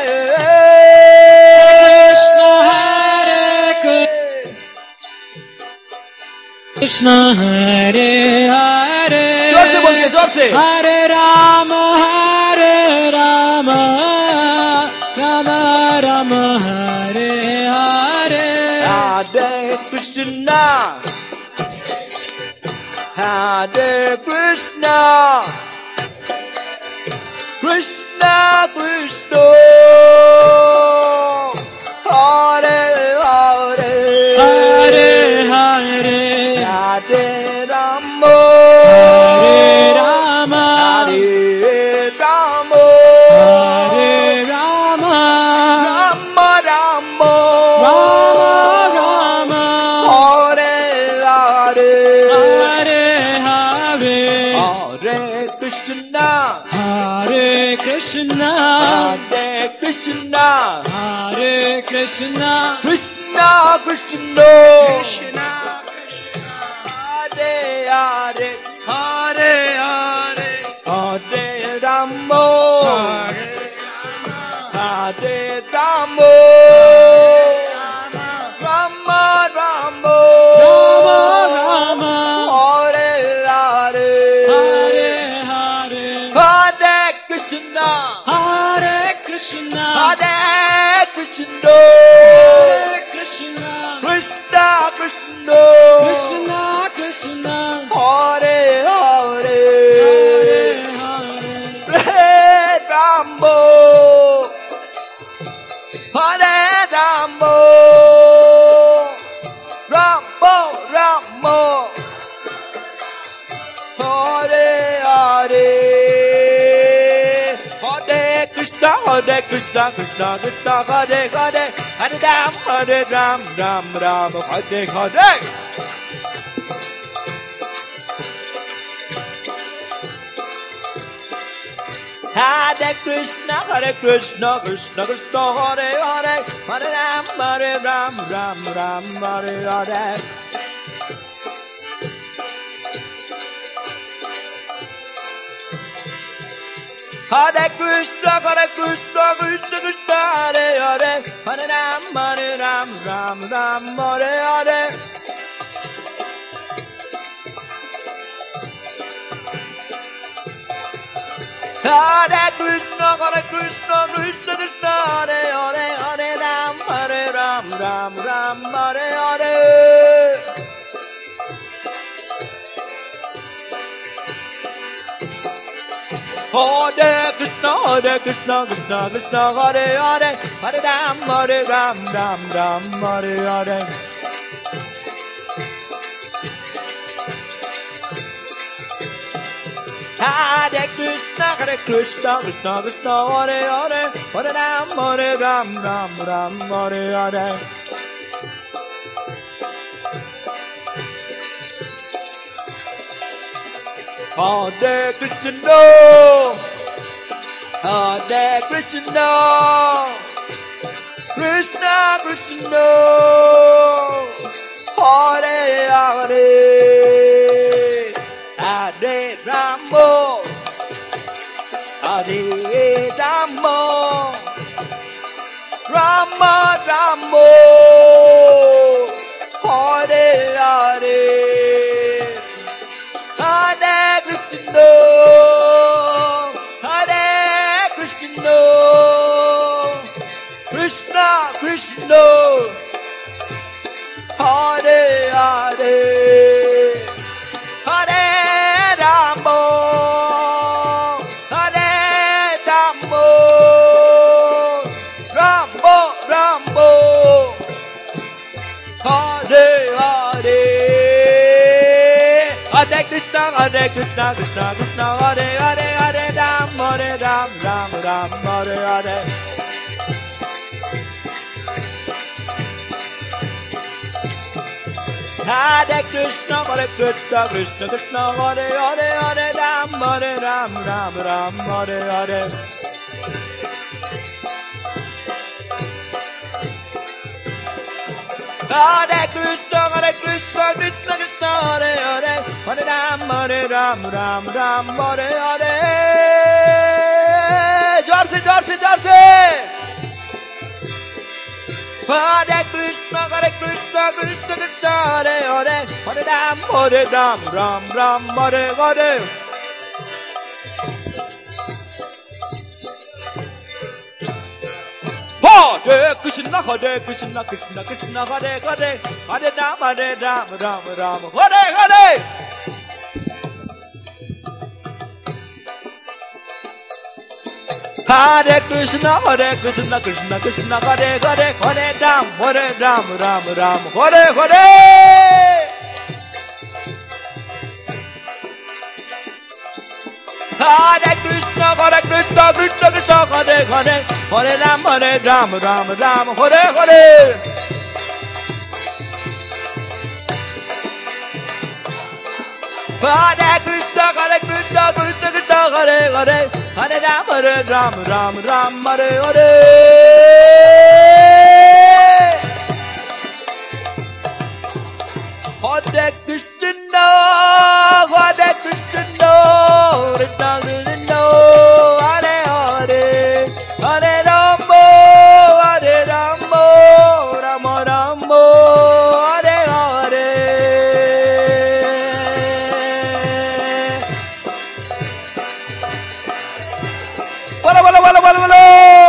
Krishna, Hare Hare, जोर से बोलिए, जोर से. Hare Rama, Hare Rama, Rama Rama, Hare Hare. Hare Krishna, Hare Krishna, Krishna Krishna, Hare Hare, Hare Hare, Hare Rama, Hare Rama, Hare Rama, Hare Rama, Rama Rama, Rama Rama, Hare Hare, Hare Hare, Hare Krishna, Hare Krishna, Hare Krishna, Hare Krishna, Krishna Krishna, Krishna Hare Hare, Hare Hare, Hare Rama, Hare Rama, Rama Rama, Rama Rama, Hare Hare, Hare Hare, Hare Krishna, Hare Krishna, Hare Krishna, Hare Krishna, Krishna Krishna, Krishna Krishna, Hare Hare, Hare Hare, Hare Rama, Hare Hare Krishna, Krishna Krishna, Hare Hare, Hare Ram, Hare Ram, Ram Ram, Hare Hare. Hare Krishna, Hare Krishna, Krishna Krishna, Hare Hare, Hare Ram, Hare Ram, Ram Ram, Hare Hare. Hare Krishna, Hare Krishna, Krishna Krishna, Hare Hare, Hare Ram, Hare Ram, Ram Ram, Hare Hare. Hare Krishna, Hare Krishna, Krishna Krishna, Hare Hare, Hare Ram, Hare Ram, Ram Ram, Hare Hare. Hare Krishna, Hare Krishna, Krishna Krishna, Hare Hare, Hare Ram, Hare Ram, Ram Ram, Hare Hare. Hare Krishna, Hare Krishna, Krishna Krishna, Hare Hare, Hare Ram, Hare Ram, Ram Ram, Hare Hare. Hare Krishna, Hare Krishna, Krishna Krishna, Hare Hare, Hare Rama, Hare Rama, Rama Rama, Hare Hare. Hare Krishna, Hare Krishna, Krishna Krishna, Hare Hare, Hare Rama, Hare Rama, Rama Rama, Hare Hare. Hare Krishna, Hare Krishna, Krishna Krishna, Hare Hare, Hare Ram, Hare Ram, Ram Ram, Hare Hare. Hare Krishna, Hare Krishna, Krishna Krishna, Hare Hare, Hare Ram, Hare Ram, Ram Ram, Hare Hare. Hare Krishna, Hare Krishna, Krishna Krishna, Hare Hare, Hare Ram, Hare Ram, Ram Ram, Hare Hare. जोर से जोर से जोर से. Hare Krishna, Hare Krishna, Krishna Krishna, Hare Hare, Hare Ram, Hare Ram, Ram Ram, Hare Hare. Hare Krishna, Hare Krishna, Krishna Krishna, Hare Hare, Hare Ram, Hare Ram, Ram Ram, Hare Hare. Hare Krishna, Hare Krishna, Krishna Krishna, Hare Hare, Hare Ram, Hare Ram, Ram Ram, Hare Hare. Hare Krishna, Hare Krishna, Krishna Krishna, Hare Hare, Hare Ram, Hare Ram, Ram Ram, Hare Hare. Hare Krishna, Hare Krishna, Krishna Krishna, Hare Hare, Hare Ram, Hare Ram, Ram Ram, Hare Hare. Hare Krishna, Hare Krishna, Krishna Krishna, Hare Hare, Hare Rama, Hare Rama, Rama Rama, Hare Hare. Bolo bolo bolo bolo bolo.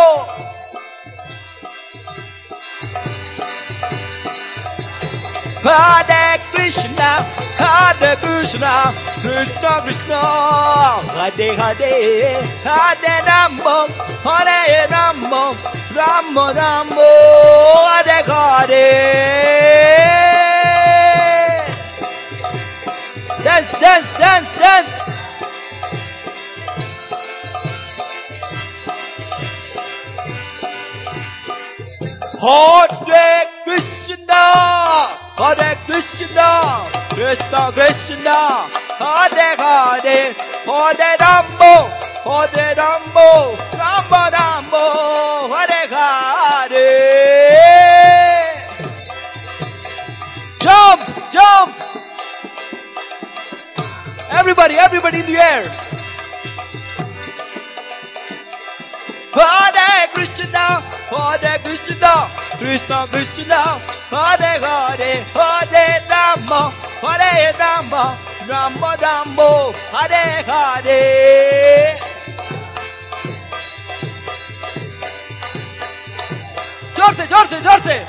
Hare Krishna, Hare Krishna, Krishna Krishna, Hare Hare, Hare Rama, Hare Rama, Rama Rama, Hare Hare. Dance, dance, dance, dance. Hare Krishna, Krishna Krishna, Hare Hare, Hare Ramo, Hare Ramo, Ramo Ramo, Hare Hare. Jump, jump. Everybody, everybody in the air. Hare Krishna, Hare Krishna, Krishna Krishna, Hare Hare, Hare Rama, Hare Rama, Rama Rama, Hare Hare. जोर से, जोर से, जोर से.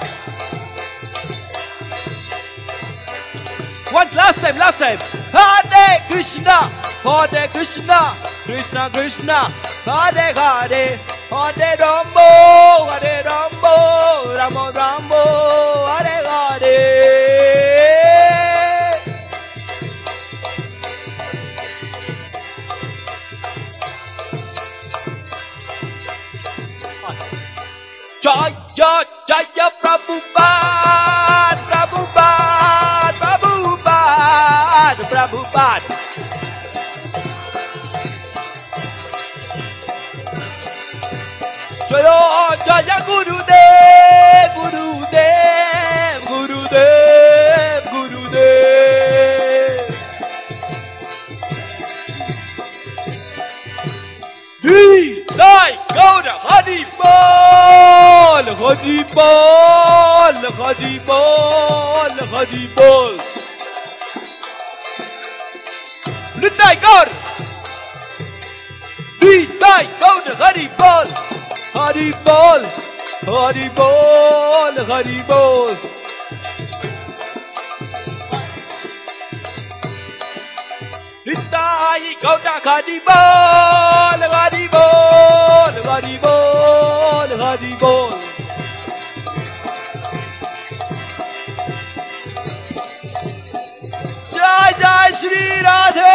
One last time, last time. Hare Krishna, Hare Krishna, Krishna Krishna, Hare Hare, Hare Ramo, Hare Ramo, Ramo Ramo, Hare Hare. Jaya Jaya Prabhupada, Prabhupada, Prabhupada, Prabhupada. Jaya Jaya Gurudev, Gurudev, Gurudev, Gurudev. Jai Gaura Hari Bol, Hari Bol, Hari Bol, Hari Bol. Nitai Gaur, Nitai Gaur Hari Bol, Hari Bol, Hari Bol, Hari Bol. Nitai Gaur Hari Bol, Hari Bol, Hari Bol, Hari Bol. Jai Jai Shri Radhe.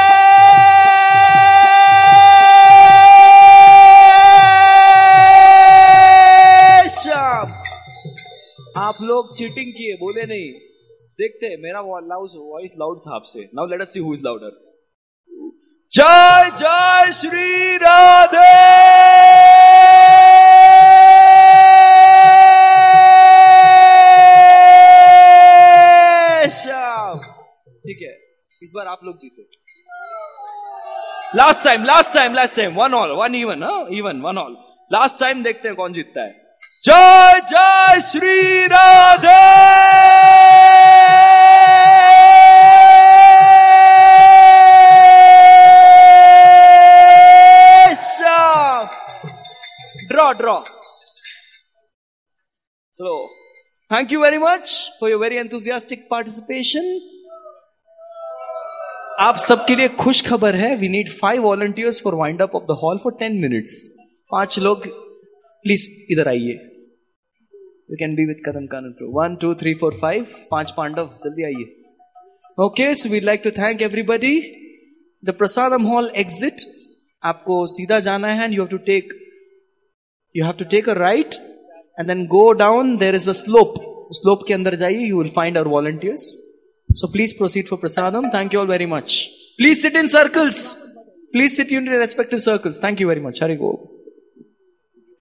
आप लोग cheating किए, बोले नहीं. देखते हैं, मेरा voice loud था आपसे. Now let us see who is louder. जय जय श्री राधे. श्याम. ठीक है, इस बार आप लोग जीते. Last time, last time, last time. One all, one even, even, one all. Last time देखते हैं कौन जीतता है. जय जय Shri Radhe. Draw, draw. So, thank you very much for your very enthusiastic participation. आप सबके लिए खुश खबर है. We need five volunteers for wind up of the hall for ten minutes. पांच लोग प्लीज इधर आइए. You can be with Kadam Kanan Pro. One, two, three, four, five. पांच पांडव जल्दी आइए. Okay, so we'd like to thank everybody. The Prasadam Hall exit. आपको सीधा जाना है and you have to take you have to take a right and then go down. There is a slope. Slope के अंदर जाइए. You will find our volunteers. So please proceed for Prasadam. Thank you all very much. Please sit in circles. Please sit in your respective circles. Thank you very much. Hari Go.